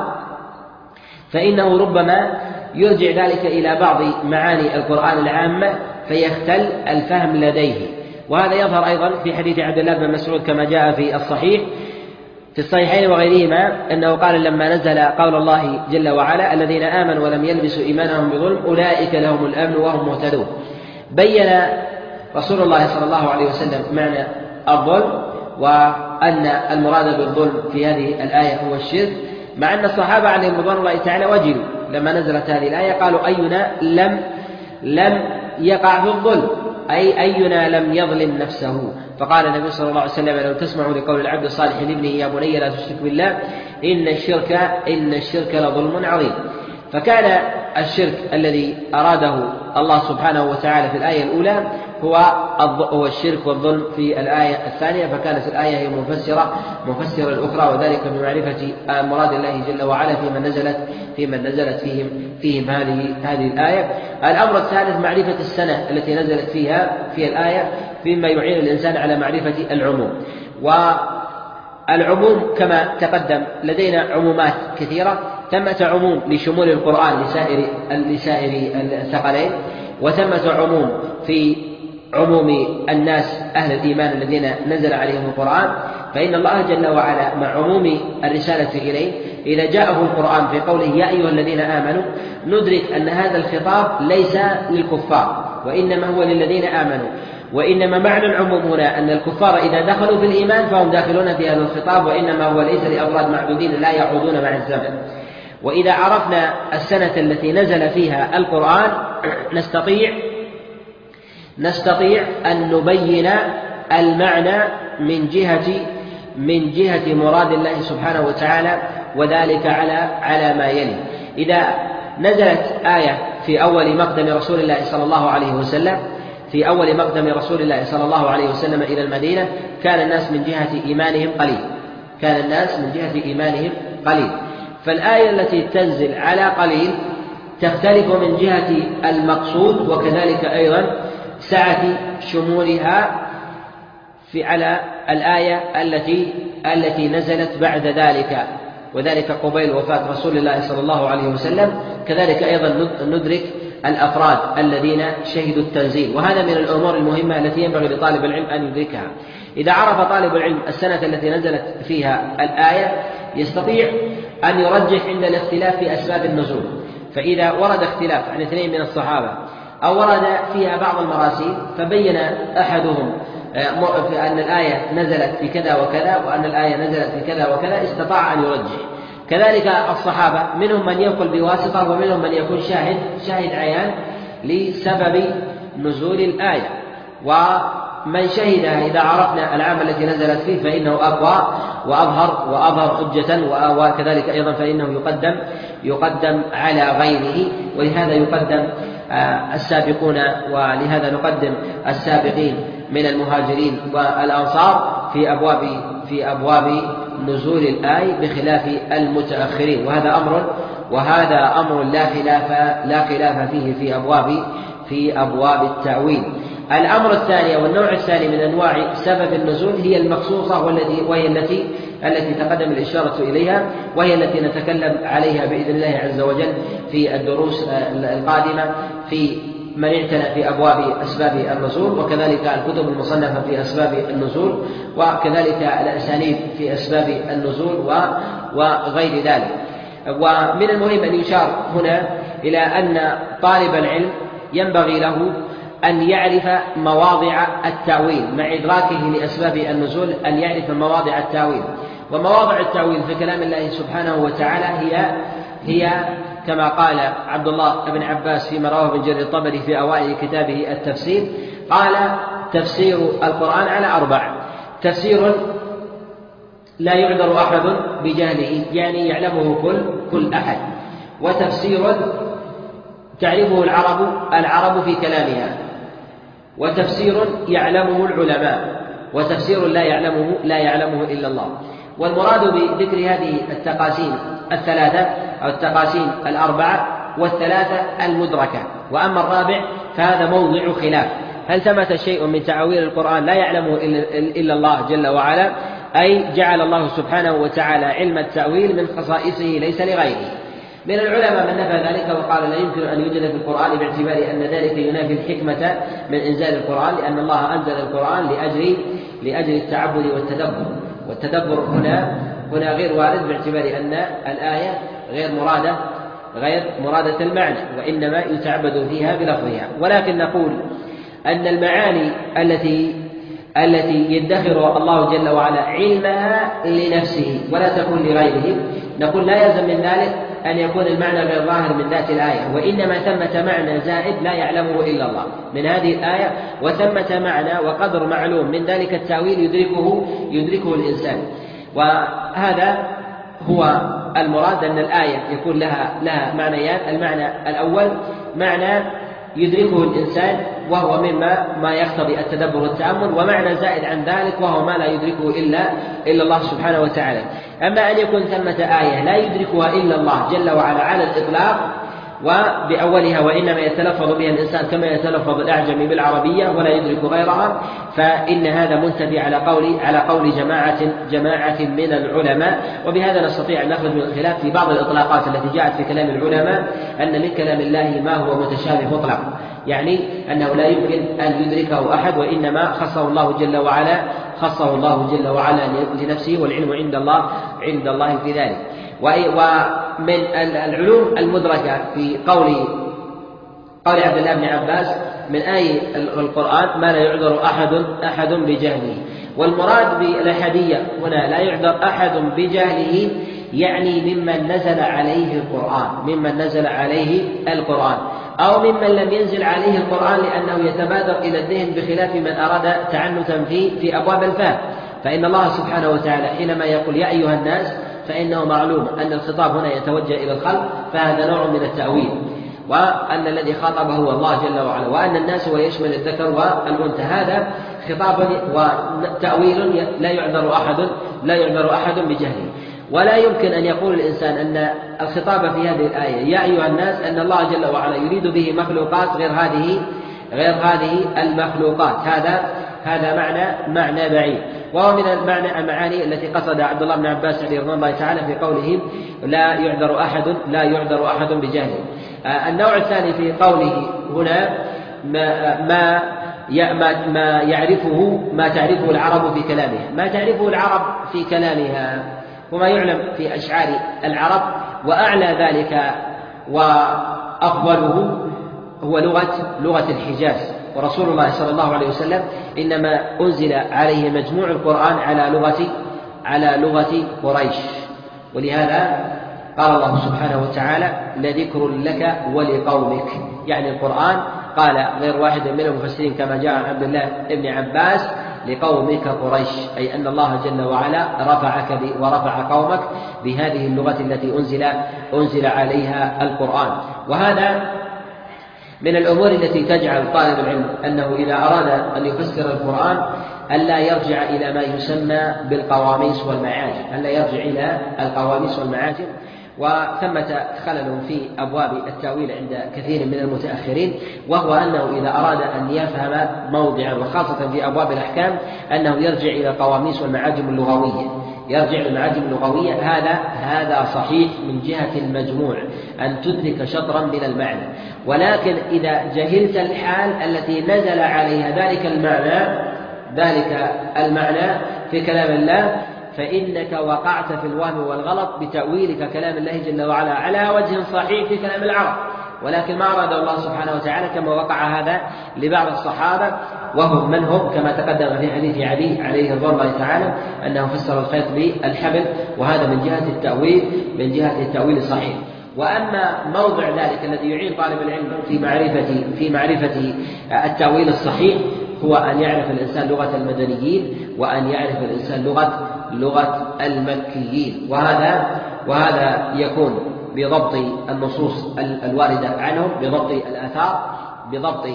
فإنه ربما يرجع ذلك إلى بعض معاني القرآن العامة فيختل الفهم لديه، وهذا يظهر أيضا في حديث عبد الله بن مسعود كما جاء في الصحيح في الصحيحين وغيرهما أنه قال لما نزل قول الله جل وعلا الذين آمنوا ولم يلبسوا إيمانهم بظلم أولئك لهم الأمن وهم مهتدون، بين رسول الله صلى الله عليه وسلم معنى الظلم وأن المراد بالظلم في هذه الآية هو الشرك، مع أن الصحابة عليهم رضوان الله تعالى وجلوا لما نزلت هذه الآية قالوا أينا لم لم يقع في الظلم، أي أينا لم يظلم نفسه. فقال النبي صلى الله عليه وسلم لو تسمعوا لقول العبد الصالح لابنه يا بني لا تشرك بالله إن الشرك إن الشرك لظلم عظيم. فكان الشرك الذي أراده الله سبحانه وتعالى في الآية الأولى هو هو الشرك والظلم في الآية الثانية، فكانت الآية هي مفسرة مفسرة الأخرى، وذلك بمعرفة مراد الله جل وعلا فيما نزلت فيما نزلت فيهم فيهم هذه هذه الآية. الأمر الثالث معرفة السنة التي نزلت فيها في الآية فيما يعين الإنسان على معرفة العموم. والعموم كما تقدم لدينا عمومات كثيرة، ثمة عموم لشمول القرآن لسائر لسائر الثقلين، وثمة عموم في عموم الناس أهل الإيمان الذين نزل عليهم القرآن، فإن الله جل وعلا مع عموم الرسالة إليه إذا جاءه القرآن في قوله يا أيها الذين آمنوا ندرك أن هذا الخطاب ليس للكفار وإنما هو للذين آمنوا، وإنما معنى العموم هنا أن الكفار إذا دخلوا في الإيمان فهم داخلون في هذا الخطاب، وإنما هو ليس لأفراد معدودين لا يعودون مع الزمن. وإذا عرفنا السنة التي نزل فيها القرآن نستطيع نستطيع أن نبين المعنى من جهة من جهة مراد الله سبحانه وتعالى، وذلك على على ما يلي. إذا نزلت آية في أول مقدم رسول الله صلى الله عليه وسلم في أول مقدم رسول الله صلى الله عليه وسلم إلى المدينة كان الناس من جهة إيمانهم قليل كان الناس من جهة إيمانهم قليل فالآية التي تنزل على قليل تختلف من جهة المقصود، وكذلك أيضا سعة شمولها في على الآية التي التي نزلت بعد ذلك، وذلك قبيل وفاة رسول الله صلى الله عليه وسلم. كذلك أيضا ندرك الأفراد الذين شهدوا التنزيل، وهذا من الأمور المهمة التي ينبغي لطالب العلم أن يدركها. إذا عرف طالب العلم السنة التي نزلت فيها الآية يستطيع أن يرجح عند الاختلاف في أسباب النزول، فإذا ورد اختلاف عن اثنين من الصحابة أو ورد فيها بعض المراسيل فبين أحدهم أن الآية نزلت في كذا وكذا وأن الآية نزلت في كذا وكذا استطاع أن يرجح. كذلك الصحابة منهم من ينقل بواسطة ومنهم من يكون شاهد شاهد عيان لسبب نزول الآية، ومن شهدها إذا عرفنا العام التي نزلت فيه فإنه أقوى وأظهر وأظهر حجة، وكذلك أيضا فإنه يقدم يقدم على غيره، ولهذا يقدم السابقون ولهذا نقدم السابقين من المهاجرين والأنصار في أبواب في أبواب نزول الآية بخلاف المتأخرين، وهذا أمر وهذا أمر لا خلاف لا خلاف فيه في أبواب في أبواب التأويل. الأمر الثاني والنوع الثاني من أنواع سبب النزول هي المخصوصة، والتي وهي التي التي تقدم الإشارة إليها، وهي التي نتكلم عليها بإذن الله عز وجل في الدروس القادمة في من اعتنى في أبواب أسباب النزول، وكذلك الكتب المصنفة في أسباب النزول، وكذلك الأسانيد في أسباب النزول وغير ذلك. ومن المهم أن يشار هنا إلى أن طالب العلم ينبغي له أن يعرف مواضع التأويل مع إدراكه لأسباب النزول، أن يعرف مواضع التأويل. ومواضع التأويل في كلام الله سبحانه وتعالى هي هي كما قال عبد الله بن عباس فيما رواه ابن جرير الطبري في أوائل كتابه التفسير، قال تفسير القرآن على أربع: تفسير لا يعذر أحد بجهله، يعني يعلمه كل كل أحد، وتفسير تعرفه العرب العرب في كلامها، وتفسير يعلمه العلماء، وتفسير لا يعلمه لا يعلمه إلا الله. والمراد بذكر هذه التقاسيم الثلاثة أو التقاسيم الأربعة والثلاثة المدركة. وأما الرابع فهذا موضع خلاف، هل ثبت شيء من تأويل القرآن لا يعلمه إلا الله جل وعلا، أي جعل الله سبحانه وتعالى علم التأويل من خصائصه ليس لغيره. من العلماء من نفى ذلك وقال لا يمكن أن يوجد في القرآن، باعتبار أن ذلك ينافي الحكمة من إنزال القرآن، لأن الله أنزل القرآن لأجل لأجل التعبد والتدبر، والتدبر هنا هنا غير وارد، باعتبار أن الآية غير مرادة غير مرادة المعنى، وإنما يتعبد فيها بلفظها. ولكن نقول أن المعاني التي التي يدخر الله جل وعلا علمها لنفسه ولا تكون لغيره، نقول لا يلزم من ذلك أن يكون المعنى غير ظاهر من ذات الآية، وإنما ثمة معنى زائد لا يعلمه إلا الله من هذه الآية، وثمة معنى وقدر معلوم من ذلك التأويل يدركه يدركه الإنسان. وهذا هو المراد، أن الآية يكون لها لها معنيان: المعنى الأول معنى يدركه الإنسان وهو مما ما يقتضي التدبر والتأمل، ومعنى زائد عن ذلك وهو ما لا يدركه إلا إلا الله سبحانه وتعالى. أما أن يكون ثمة آية لا يدركها إلا الله جل وعلا على الإطلاق وبأولها، وإنما يتلفظ بها الإنسان كما يتلفظ الأعجمي بالعربية ولا يدرك غيرها، فإن هذا منتفي على قول على قول جماعة جماعة من العلماء. وبهذا نستطيع أن نخرج من الخلاف في بعض الإطلاقات التي جاءت في كلام العلماء، أن من كلام الله ما هو متشابه مطلق، يعني أنه لا يمكن أن يدركه أحد، وإنما خصه الله جل وعلا خصه الله جل وعلا لنفسه، والعلم عند الله عند الله في ذلك. ومن العلوم المدركة في قول قول عبد الله بن عباس من آي القرآن ما لا يعذر أحد أحد بجهله. والمراد بالأحدية هنا لا يعذر أحد بجهله، يعني ممن نزل عليه القرآن ممن نزل عليه القرآن أو ممن لم ينزل عليه القرآن، لأنه يتبادر إلى الذهن بخلاف من أراد تعنتا فيه في أبواب الفهم. فإن الله سبحانه وتعالى حينما يقول يا أيها الناس فإنه معلوم أن الخطاب هنا يتوجه إلى الخلق، فهذا نوع من التأويل، وأن الذي خاطب هو الله جل وعلا، وأن الناس هو يشمل الذكر والأنثى، هذا خطاب وتأويل لا يعذر أحد لا يعذر أحد بجهله. ولا يمكن أن يقول الإنسان أن الخطاب في هذه الآية يا أيها الناس أن الله جل وعلا يريد به مخلوقات غير هذه غير هذه المخلوقات، هذا هذا معنى معنى بعيد، وهو من المعنى المعاني التي قصد عبد الله بن عباس رضي الله تعالى في قوله لا يعذر أحد لا يعذر أحد بجهله. النوع الثاني في قوله هنا ما ما ما يعرفه ما تعرفه العرب في كلامها، ما تعرفه العرب في كلامها وما يعلم في أشعار العرب، وأعلى ذلك وأفضله هو لغة لغة الحجاز. ورسول الله صلى الله عليه وسلم إنما أنزل عليه مجموع القرآن على لغة على لغة قريش، ولهذا قال الله سبحانه وتعالى لذكر لك ولقومك، يعني القرآن قال غير واحد من المفسرين كما جاء عن عبد الله بن عباس لقومك قريش، أي أن الله جل وعلا رفعك ورفع قومك بهذه اللغة التي أنزل أنزل عليها القرآن. وهذا من الأمور التي تجعل طالب العلم أنه إذا أراد أن يفسر القرآن ألا يرجع إلى ما يسمى بالقواميس والمعاجم، ألا يرجع إلى القواميس والمعاجم. وثمة خلل في أبواب التأويل عند كثير من المتأخرين، وهو أنه إذا أراد أن يفهم موضعا وخاصة في أبواب الأحكام أنه يرجع إلى القواميس والمعاجم اللغوية، يرجع للمعاجم اللغوية. هذا هذا صحيح من جهة المجموع أن تدرك شطرا من المعنى، ولكن إذا جهلت الحال التي نزل عليها ذلك المعنى ذلك المعنى في كلام الله فإنك وقعت في الوهم والغلط بتأويلك كلام الله جل وعلا على وجه صحيح في كلام العرب، ولكن ما أراد الله سبحانه وتعالى، كما وقع هذا لبعض الصحابة وهم من هم كما تقدم في حديث علي عليه رضوان الله تعالى أنه فسر الخيط بالحبل، وهذا من جهة التأويل من جهة التأويل الصحيح. وأما موضع ذلك الذي يعين طالب العلم في معرفة في معرفة التأويل الصحيح هو أن يعرف الإنسان لغة المدنيين وأن يعرف الإنسان لغة لغة المكيين، وهذا وهذا يكون بضبط النصوص الواردة عنهم، بضبط الآثار، بضبط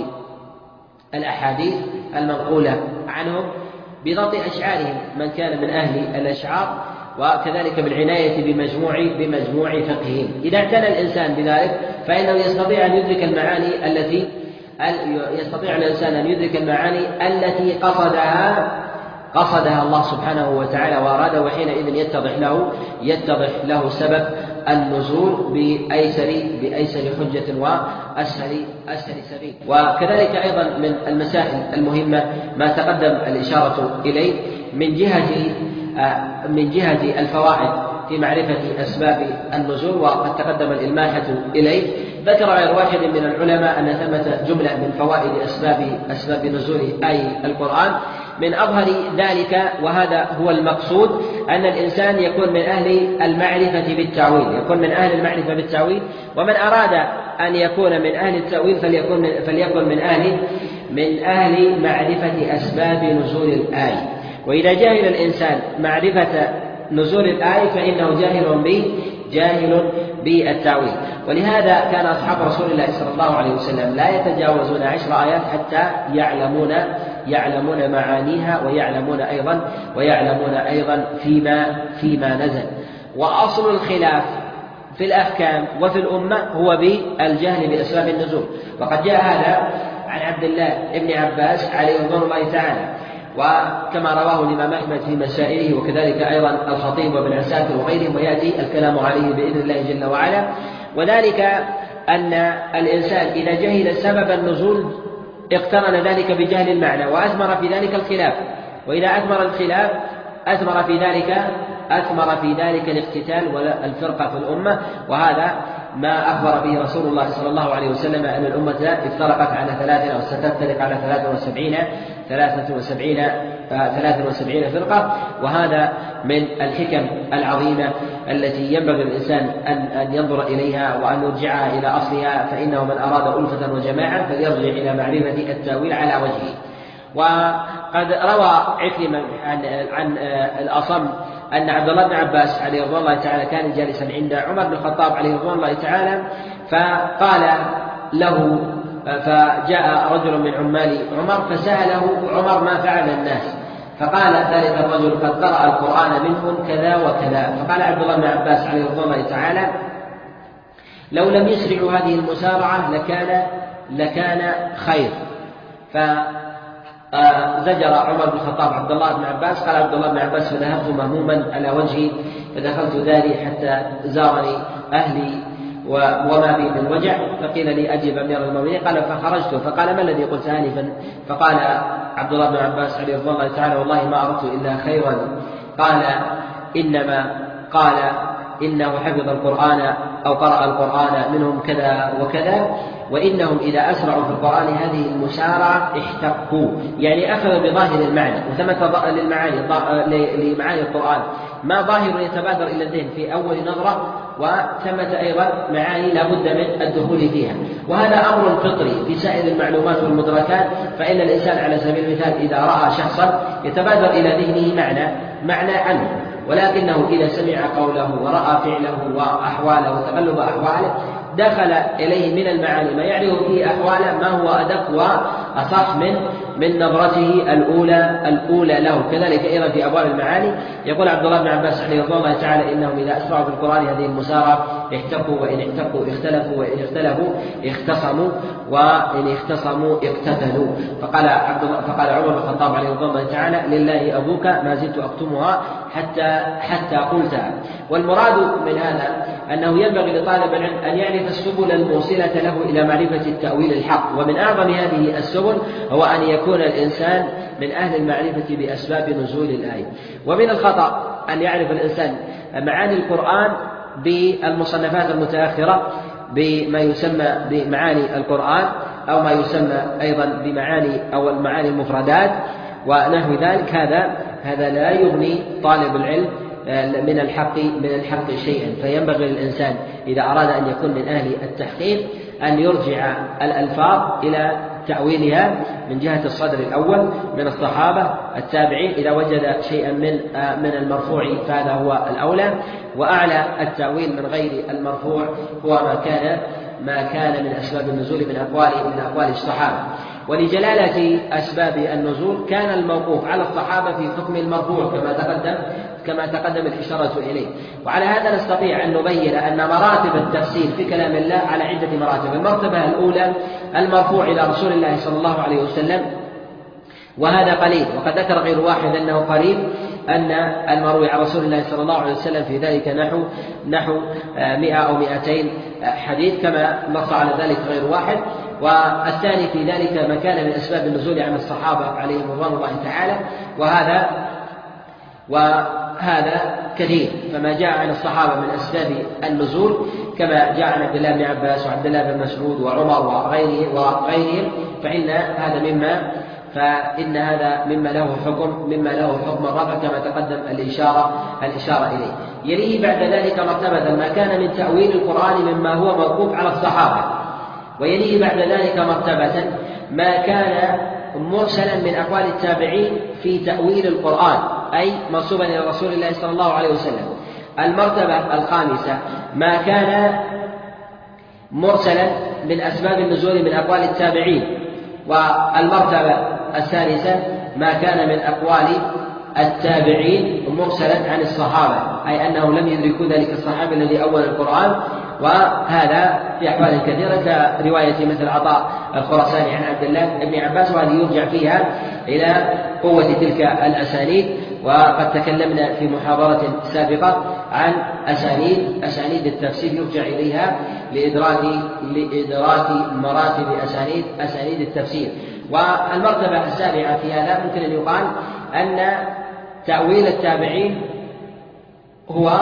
الأحاديث المنقولة عنهم، بضبط أشعارهم من كان من أهل الأشعار، وكذلك بالعناية بمجموع بمجموع فقههم. إذا اعتنى الإنسان بذلك فإنه يستطيع أن يدرك المعاني التي يستطيع الإنسان أن يدرك المعاني التي قصدها قصدها الله سبحانه وتعالى وأراد، وحينئذ يتضح له يتضح له سبب النزول بأيسر بأيسر حجة وأسهل أسهل سبيل. وكذلك أيضا من المسائل المهمة ما تقدم الإشارة إليه من جهة من جهة الفوائد في معرفة أسباب النزول، وقد تقدم الإلماحة إليه. ذكر غير واحد من العلماء أن ثمة جملة من فوائد أسباب أسباب نزول آي القرآن، من أظهر ذلك وهذا هو المقصود أن الإنسان يكون من أهل المعرفة بالتأويل، يكون من أهل المعرفة بالتأويل، ومن أراد أن يكون من أهل التأويل فليكن فليكن من أهل من أهل معرفة أسباب نزول الآية. وإذا جاهل الإنسان معرفة نزول الآية فإنه جاهل به جاهل بالتأويل. ولهذا كان أصحاب رسول الله صلى الله عليه وسلم لا يتجاوزون عشر آيات حتى يعلمون يعلمون معانيها ويعلمون أيضا ويعلمون أيضا فيما فيما نزل. وأصل الخلاف في الأحكام وفي الأمة هو بالجهل بأسباب النزول، وقد جاء هذا عن عبد الله بن عباس عليه رضوان الله تعالى، وكما رواه الإمام أحمد في مسائله، وكذلك أيضا الخطيب وابن عساكر وغيرهم، ويأتي الكلام عليه بإذن الله جل وعلا. وذلك أن الإنسان إذا جهل سبب النزول اقترن ذلك بجهل المعنى وأثمر في ذلك الخلاف، وإذا أثمر الخلاف أثمر في ذلك أثمر في ذلك الاقتتال والفرقة في الأمة. وهذا ما أخبر به رسول الله صلى الله عليه وسلم أن الأمة افترقت على ثلاثة أو ستفترق على ثلاثة وسبعين ثلاثة وسبعين ثلاثة وسبعين فرقة. وهذا من الحكم العظيمة التي ينبغي الإنسان أن أن ينظر إليها وأن يرجعها إلى أصلها، فإنه من أراد ألفة وجماعة فليرجع إلى معرفة التأويل على وجهه. وقد روى عكرمة عن, عن الأصم أن عبد الله بن عباس عليه رضوان الله تعالى كان جالسا عند عمر بن الخطاب عليه رضوان الله تعالى، فقال له فجاء رجل من عمال عمر فسأله عمر ما فعل الناس، فقال ذلك الرجل قد قرأ القرآن منهم كذا وكذا. فقال عبد الله بن عباس عليه رضوان الله تعالى لو لم يسرعوا هذه المسارعة لكان لكان خير. ف زجر عمر بن الخطاب عبد الله بن عباس، قال عبد الله بن عباس: فذهبت مهموما على وجهي فدخلت داري حتى زارني أهلي وما بي من وجع، فقيل لي: أجب أمير المؤمنين. قال: فخرجت فقال: ما الذي قلت آنفا؟ فقال عبد الله بن عباس عليه رضوان الله تعالى: والله ما أردت إلا خيرا. قال: إنما قال إنه حفظ القرآن أو قرأ القرآن منهم كذا وكذا، وإنهم إذا أسرعوا في القرآن هذه المسارعة احتقوا، يعني أخذوا بظاهر المعنى، وثمة للمعاني لمعاني القرآن ما ظاهر يتبادر إلى الذهن في أول نظرة، وثمة أيضا معاني لا بد من الدخول فيها، وهذا أمر فطري في سائر المعلومات والمدركات. فإن الإنسان على سبيل المثال إذا رأى شخصا يتبادر إلى ذهنه معنى معنى عنه، ولكنه إذا سمع قوله ورأى فعله وأحواله وتقلب أحواله دخل إليه من المعاني ما يعرف فيه أحواله ما هو أدق وأصح من من نظرته الأولى الأولى له. كذلك أيضا في أبواب المعاني يقول عبد الله بن عباس عليه رضي الله تعالى: إنهم إذا أسرعوا في القرآن هذه المسارة احتقوا، وإن احتقوا اختلفوا، وإن اختلفوا اختصموا، وإن اختصموا اقتتلوا. فقال عبد الله فقال عمر بن الخطاب عليه رضي الله تعالى: لله أبوك ما زلت أكتمها حتى حتى قلتها. والمراد من هذا أنه ينبغي لطالب العلم أن يعرف السبل الموصلة له إلى معرفة التأويل الحق، ومن أعظم هذه السبل هو أن يكون الإنسان من أهل المعرفة بأسباب نزول الآية. ومن الخطأ أن يعرف الإنسان معاني القرآن بالمصنفات المتأخرة بما يسمى بمعاني القرآن، أو ما يسمى أيضا بمعاني أو المعاني المفردات ونحو ذلك. هذا هذا لا يغني طالب العلم من الحق من الحق شيئا. فينبغي للإنسان إذا أراد أن يكون من أهل التحقيق أن يرجع الألفاظ إلى تأويلها من جهة الصدر الأول من الصحابة التابعين، إذا وجد شيئا من من المرفوع فهذا هو الأولى، وأعلى التأويل من غير المرفوع هو ما كان ما كان من أسباب النزول من أقوال من أقوال الصحابة. ولجلالة أسباب النزول كان الموقوف على الصحابة في حكم المرفوع كما تقدم كما تقدم الإشارة إليه. وعلى هذا نستطيع أن نبين أن مراتب التفسير في كلام الله على عدة مراتب. المرتبة الأولى المرفوع إلى رسول الله صلى الله عليه وسلم، وهذا قليل، وقد ذكر غير واحد أنه قريب أن المروي عن رسول الله صلى الله عليه وسلم في ذلك نحو نحو مئة أو مئتين حديث كما نص على ذلك غير واحد. والثاني في ذلك ما كان من أسباب النزول عن الصحابة عليهم رضوان الله تعالى، وهذا وهذا كثير. فما جاء عن الصحابة من أسباب النزول كما جاء عن عبد الله بن عباس وعبد الله بن مسعود وعمر وغيره وغيرهم فإن هذا مما فإن هذا مما له حكم مما له حكم الرفع كما تقدم الإشارة الإشارة إليه. يليه بعد ذلك مرتبة ما كان من تأويل القرآن مما هو موقوف على الصحابة، ويليه بعد ذلك مرتبة ما كان مرسلا من أقوال التابعين في تأويل القرآن أي منسوبا إلى رسول الله صلى الله عليه وسلم. المرتبة الخامسة ما كان مرسلا من أسباب النزول من أقوال التابعين. والمرتبة الثالثة ما كان من أقوال التابعين مرسلا عن الصحابة أي أنهم لم يدركوا ذلك الصحابي الذي أول القرآن، وهذا في أحوال كثيرة كرواية مثل عطاء الخراساني عن عبد الله بن عباس، وهذه يرجع فيها إلى قوة تلك الأسانيد. وقد تكلمنا في محاضرة سابقة عن أسانيد أسانيد التفسير يرجع إليها لإدراك لإدراك مراتب أسانيد أسانيد التفسير. والمرتبة السابعة في هذا ممكن أن يقال أن تأويل التابعين هو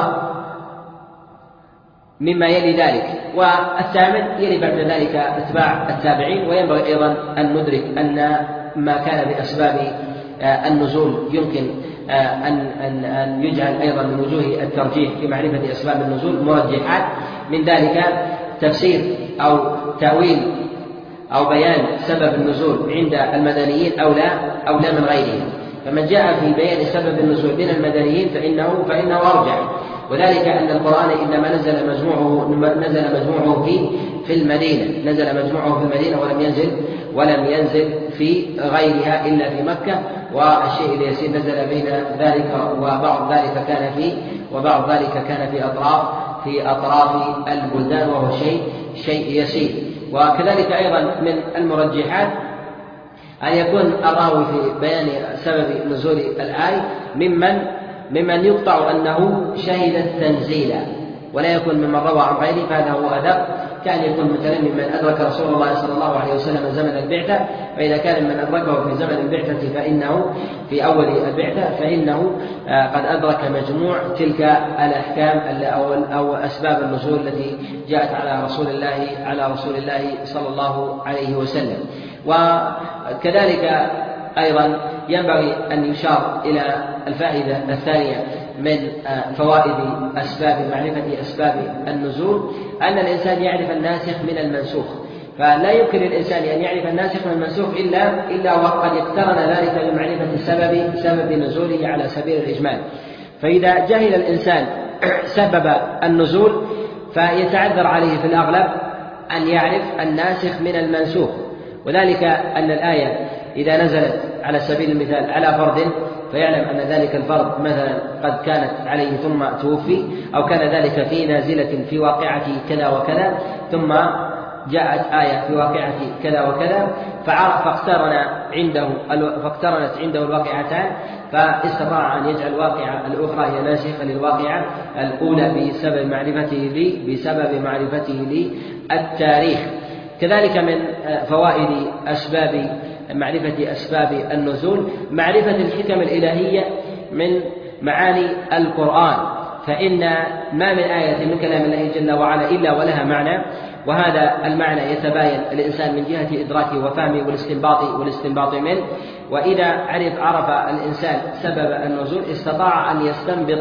مما يلي ذلك، والثامن يلي بعد ذلك اتباع التابعين. وينبغي أيضا أن ندرك أن ما كان بأسباب النزول يمكن أن أن أن يجعل أيضا من وجوه الترجيح في معرفة أسباب النزول مرجحات، من ذلك تفسير أو تأويل أو بيان سبب النزول عند المدنيين أو لا أو لا من غيرهم. فمن جاء في بيان سبب النزول من المدنيين فإنه فإنه أرجح، وذلك أن القرآن إنما نزل مجموعه نزل مجموعه في في المدينة نزل مجموعه في المدينة ولم ينزل ولم ينزل في غيرها إلا في مكة، والشيء اليسير نزل بين ذلك وبعض ذلك كان في وبعض ذلك كان في أطراف في أطراف البلدان، وهو شيء شيء يسير. وكذلك أيضا من المرجحات أن يكون الراوي في بيان سبب نزول الآية ممن ممن يقطع أنه شهد التنزيل، ولا يكون ممن روى عن غيره، فهذا هو أدق. كان يكون مثلا ممن أدرك رسول الله صلى الله عليه وسلم زمن البعثة، فإذا كان من أدركه في زمن البعثة فإنه في أول البعثة فإنه قد أدرك مجموع تلك الأحكام أو أسباب النزول التي جاءت على رسول الله على رسول الله صلى الله عليه وسلم. وكذلك أيضا ينبغي أن يشار إلى الفائدة الثانية من فوائد أسباب معرفة أسباب النزول، أن الإنسان يعرف الناسخ من المنسوخ، فلا يمكن للإنسان أن يعرف الناسخ من المنسوخ إلا إلا وقد اقترن ذلك بمعرفة سبب سبب نزوله على سبيل الإجمال. فإذا جهل الإنسان سبب النزول فيتعذر عليه في الأغلب أن يعرف الناسخ من المنسوخ، وذلك أن الآية إذا نزلت على سبيل المثال على فرد فيعلم أن ذلك الفرد مثلا قد كانت عليه ثم توفي، أو كان ذلك في نازلة في واقعة كذا وكذا ثم جاءت آية في واقعة كذا وكذا فاقترن عنده فاقترنت عنده الواقعتان، فاستطاع أن يجعل الواقعة الأخرى هي ناسخة للواقعة الأولى بسبب معرفته لي بسبب معرفته للتاريخ. كذلك من فوائد أسباب معرفة أسباب النزول معرفة الحكم الإلهية من معاني القرآن، فإن ما من آية من كلام الله جل وعلا إلا ولها معنى، وهذا المعنى يتباين الإنسان من جهة إدراكه وفهمه والاستنباط والاستنباط منه. وإذا عرف عرف الإنسان سبب النزول استطاع أن يستنبط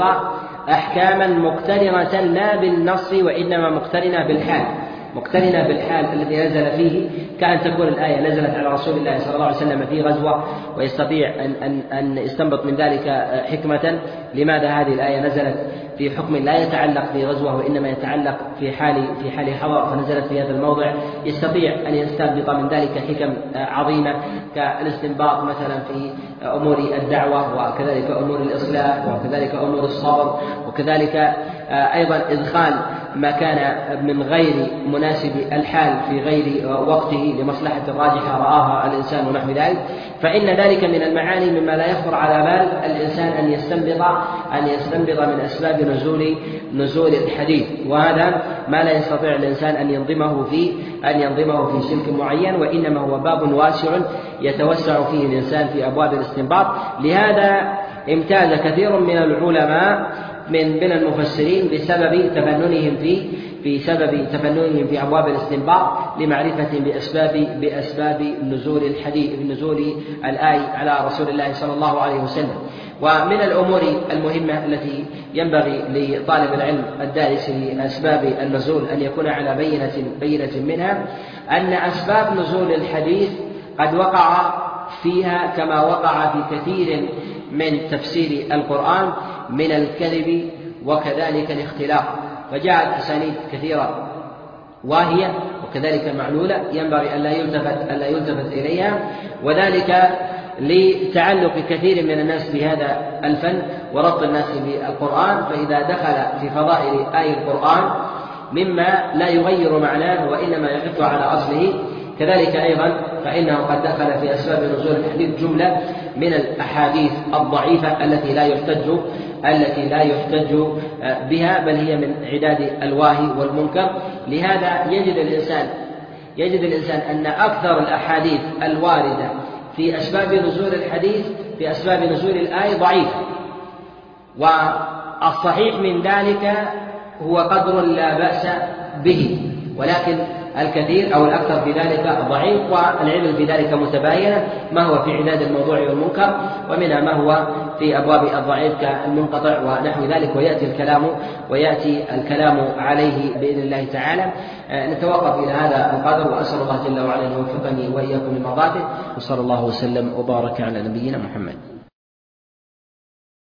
أحكاما مقترنة لا بالنص وإنما مقترنة بالحال مقترنة بالحال الذي نزل فيه، كأن تكون الآية نزلت على رسول الله صلى الله عليه وسلم في غزوة ويستطيع أن, أن, أن يستنبط من ذلك حكمة لماذا هذه الآية نزلت في حكم لا يتعلق بغزوة وإنما يتعلق في حال في حال حضر فنزلت في هذا الموضع. يستطيع أن يستنبط من ذلك حكم عظيمة كالاستنباط مثلا في أمور الدعوة وكذلك أمور الإصلاح وكذلك أمور الصبر، وكذلك أيضا إدخال ما كان من غير مناسب الحال في غير وقته لمصلحة راجحة رآها الإنسان ونحو ذلك. فإن ذلك من المعاني مما لا يخطر على بال الإنسان أن يستنبط أن يستنبط من أسباب نزول نزول الحديث، وهذا ما لا يستطيع الإنسان أن ينظمه في أن ينظمه في سلك معين، وإنما هو باب واسع يتوسع فيه الإنسان في أبواب الاستنباط. لهذا امتاز كثير من العلماء من من المفسرين بسبب تفننهم في في سبب تفننهم في أبواب الاستنباط لمعرفة بأسباب بأسباب نزول الحديث نزول الآية على رسول الله صلى الله عليه وسلم. ومن الأمور المهمة التي ينبغي لطالب العلم الدارس لأسباب النزول أن يكون على بينة بينة منها أن أسباب نزول الحديث قد وقع فيها كما وقع في كثير من تفسير القرآن من الكذب وكذلك الاختلاق، فجاءت أسانيد كثيرة واهية وكذلك معلولة ينبغي أن لا يلتفت أن لا يلتفت إليها، وذلك لتعلق كثير من الناس بهذا الفن وربط الناس بالقرآن، فإذا دخل في فضائل آي القرآن مما لا يغير معناه وإنما يحث على أصله، كذلك أيضا فإنه قد دخل في أسباب نزول الحديث جملة من الأحاديث الضعيفة التي لا يحتج التي لا يحتج بها، بل هي من عداد الواهي والمنكر. لهذا يجد الإنسان يجد الإنسان أن أكثر الأحاديث الواردة في أسباب نزول الحديث في أسباب نزول الآية ضعيفة، والصحيح من ذلك هو قدر لا بأس به، ولكن الكثير أو الأكثر في ذلك ضعيف، والعلم في ذلك متباينة، ما هو في عداد الموضوع والمنكر، ومنها ما هو في أبواب الضعيف كالمنقطع ونحو ذلك، ويأتي الكلام ويأتي الكلام عليه بإذن الله تعالى. نتوقف إلى هذا القدر، وأسأل الله جل وعلا أن يوفقني وإياكم لمرضاته، وصلى الله وسلم وبارك على نبينا محمد.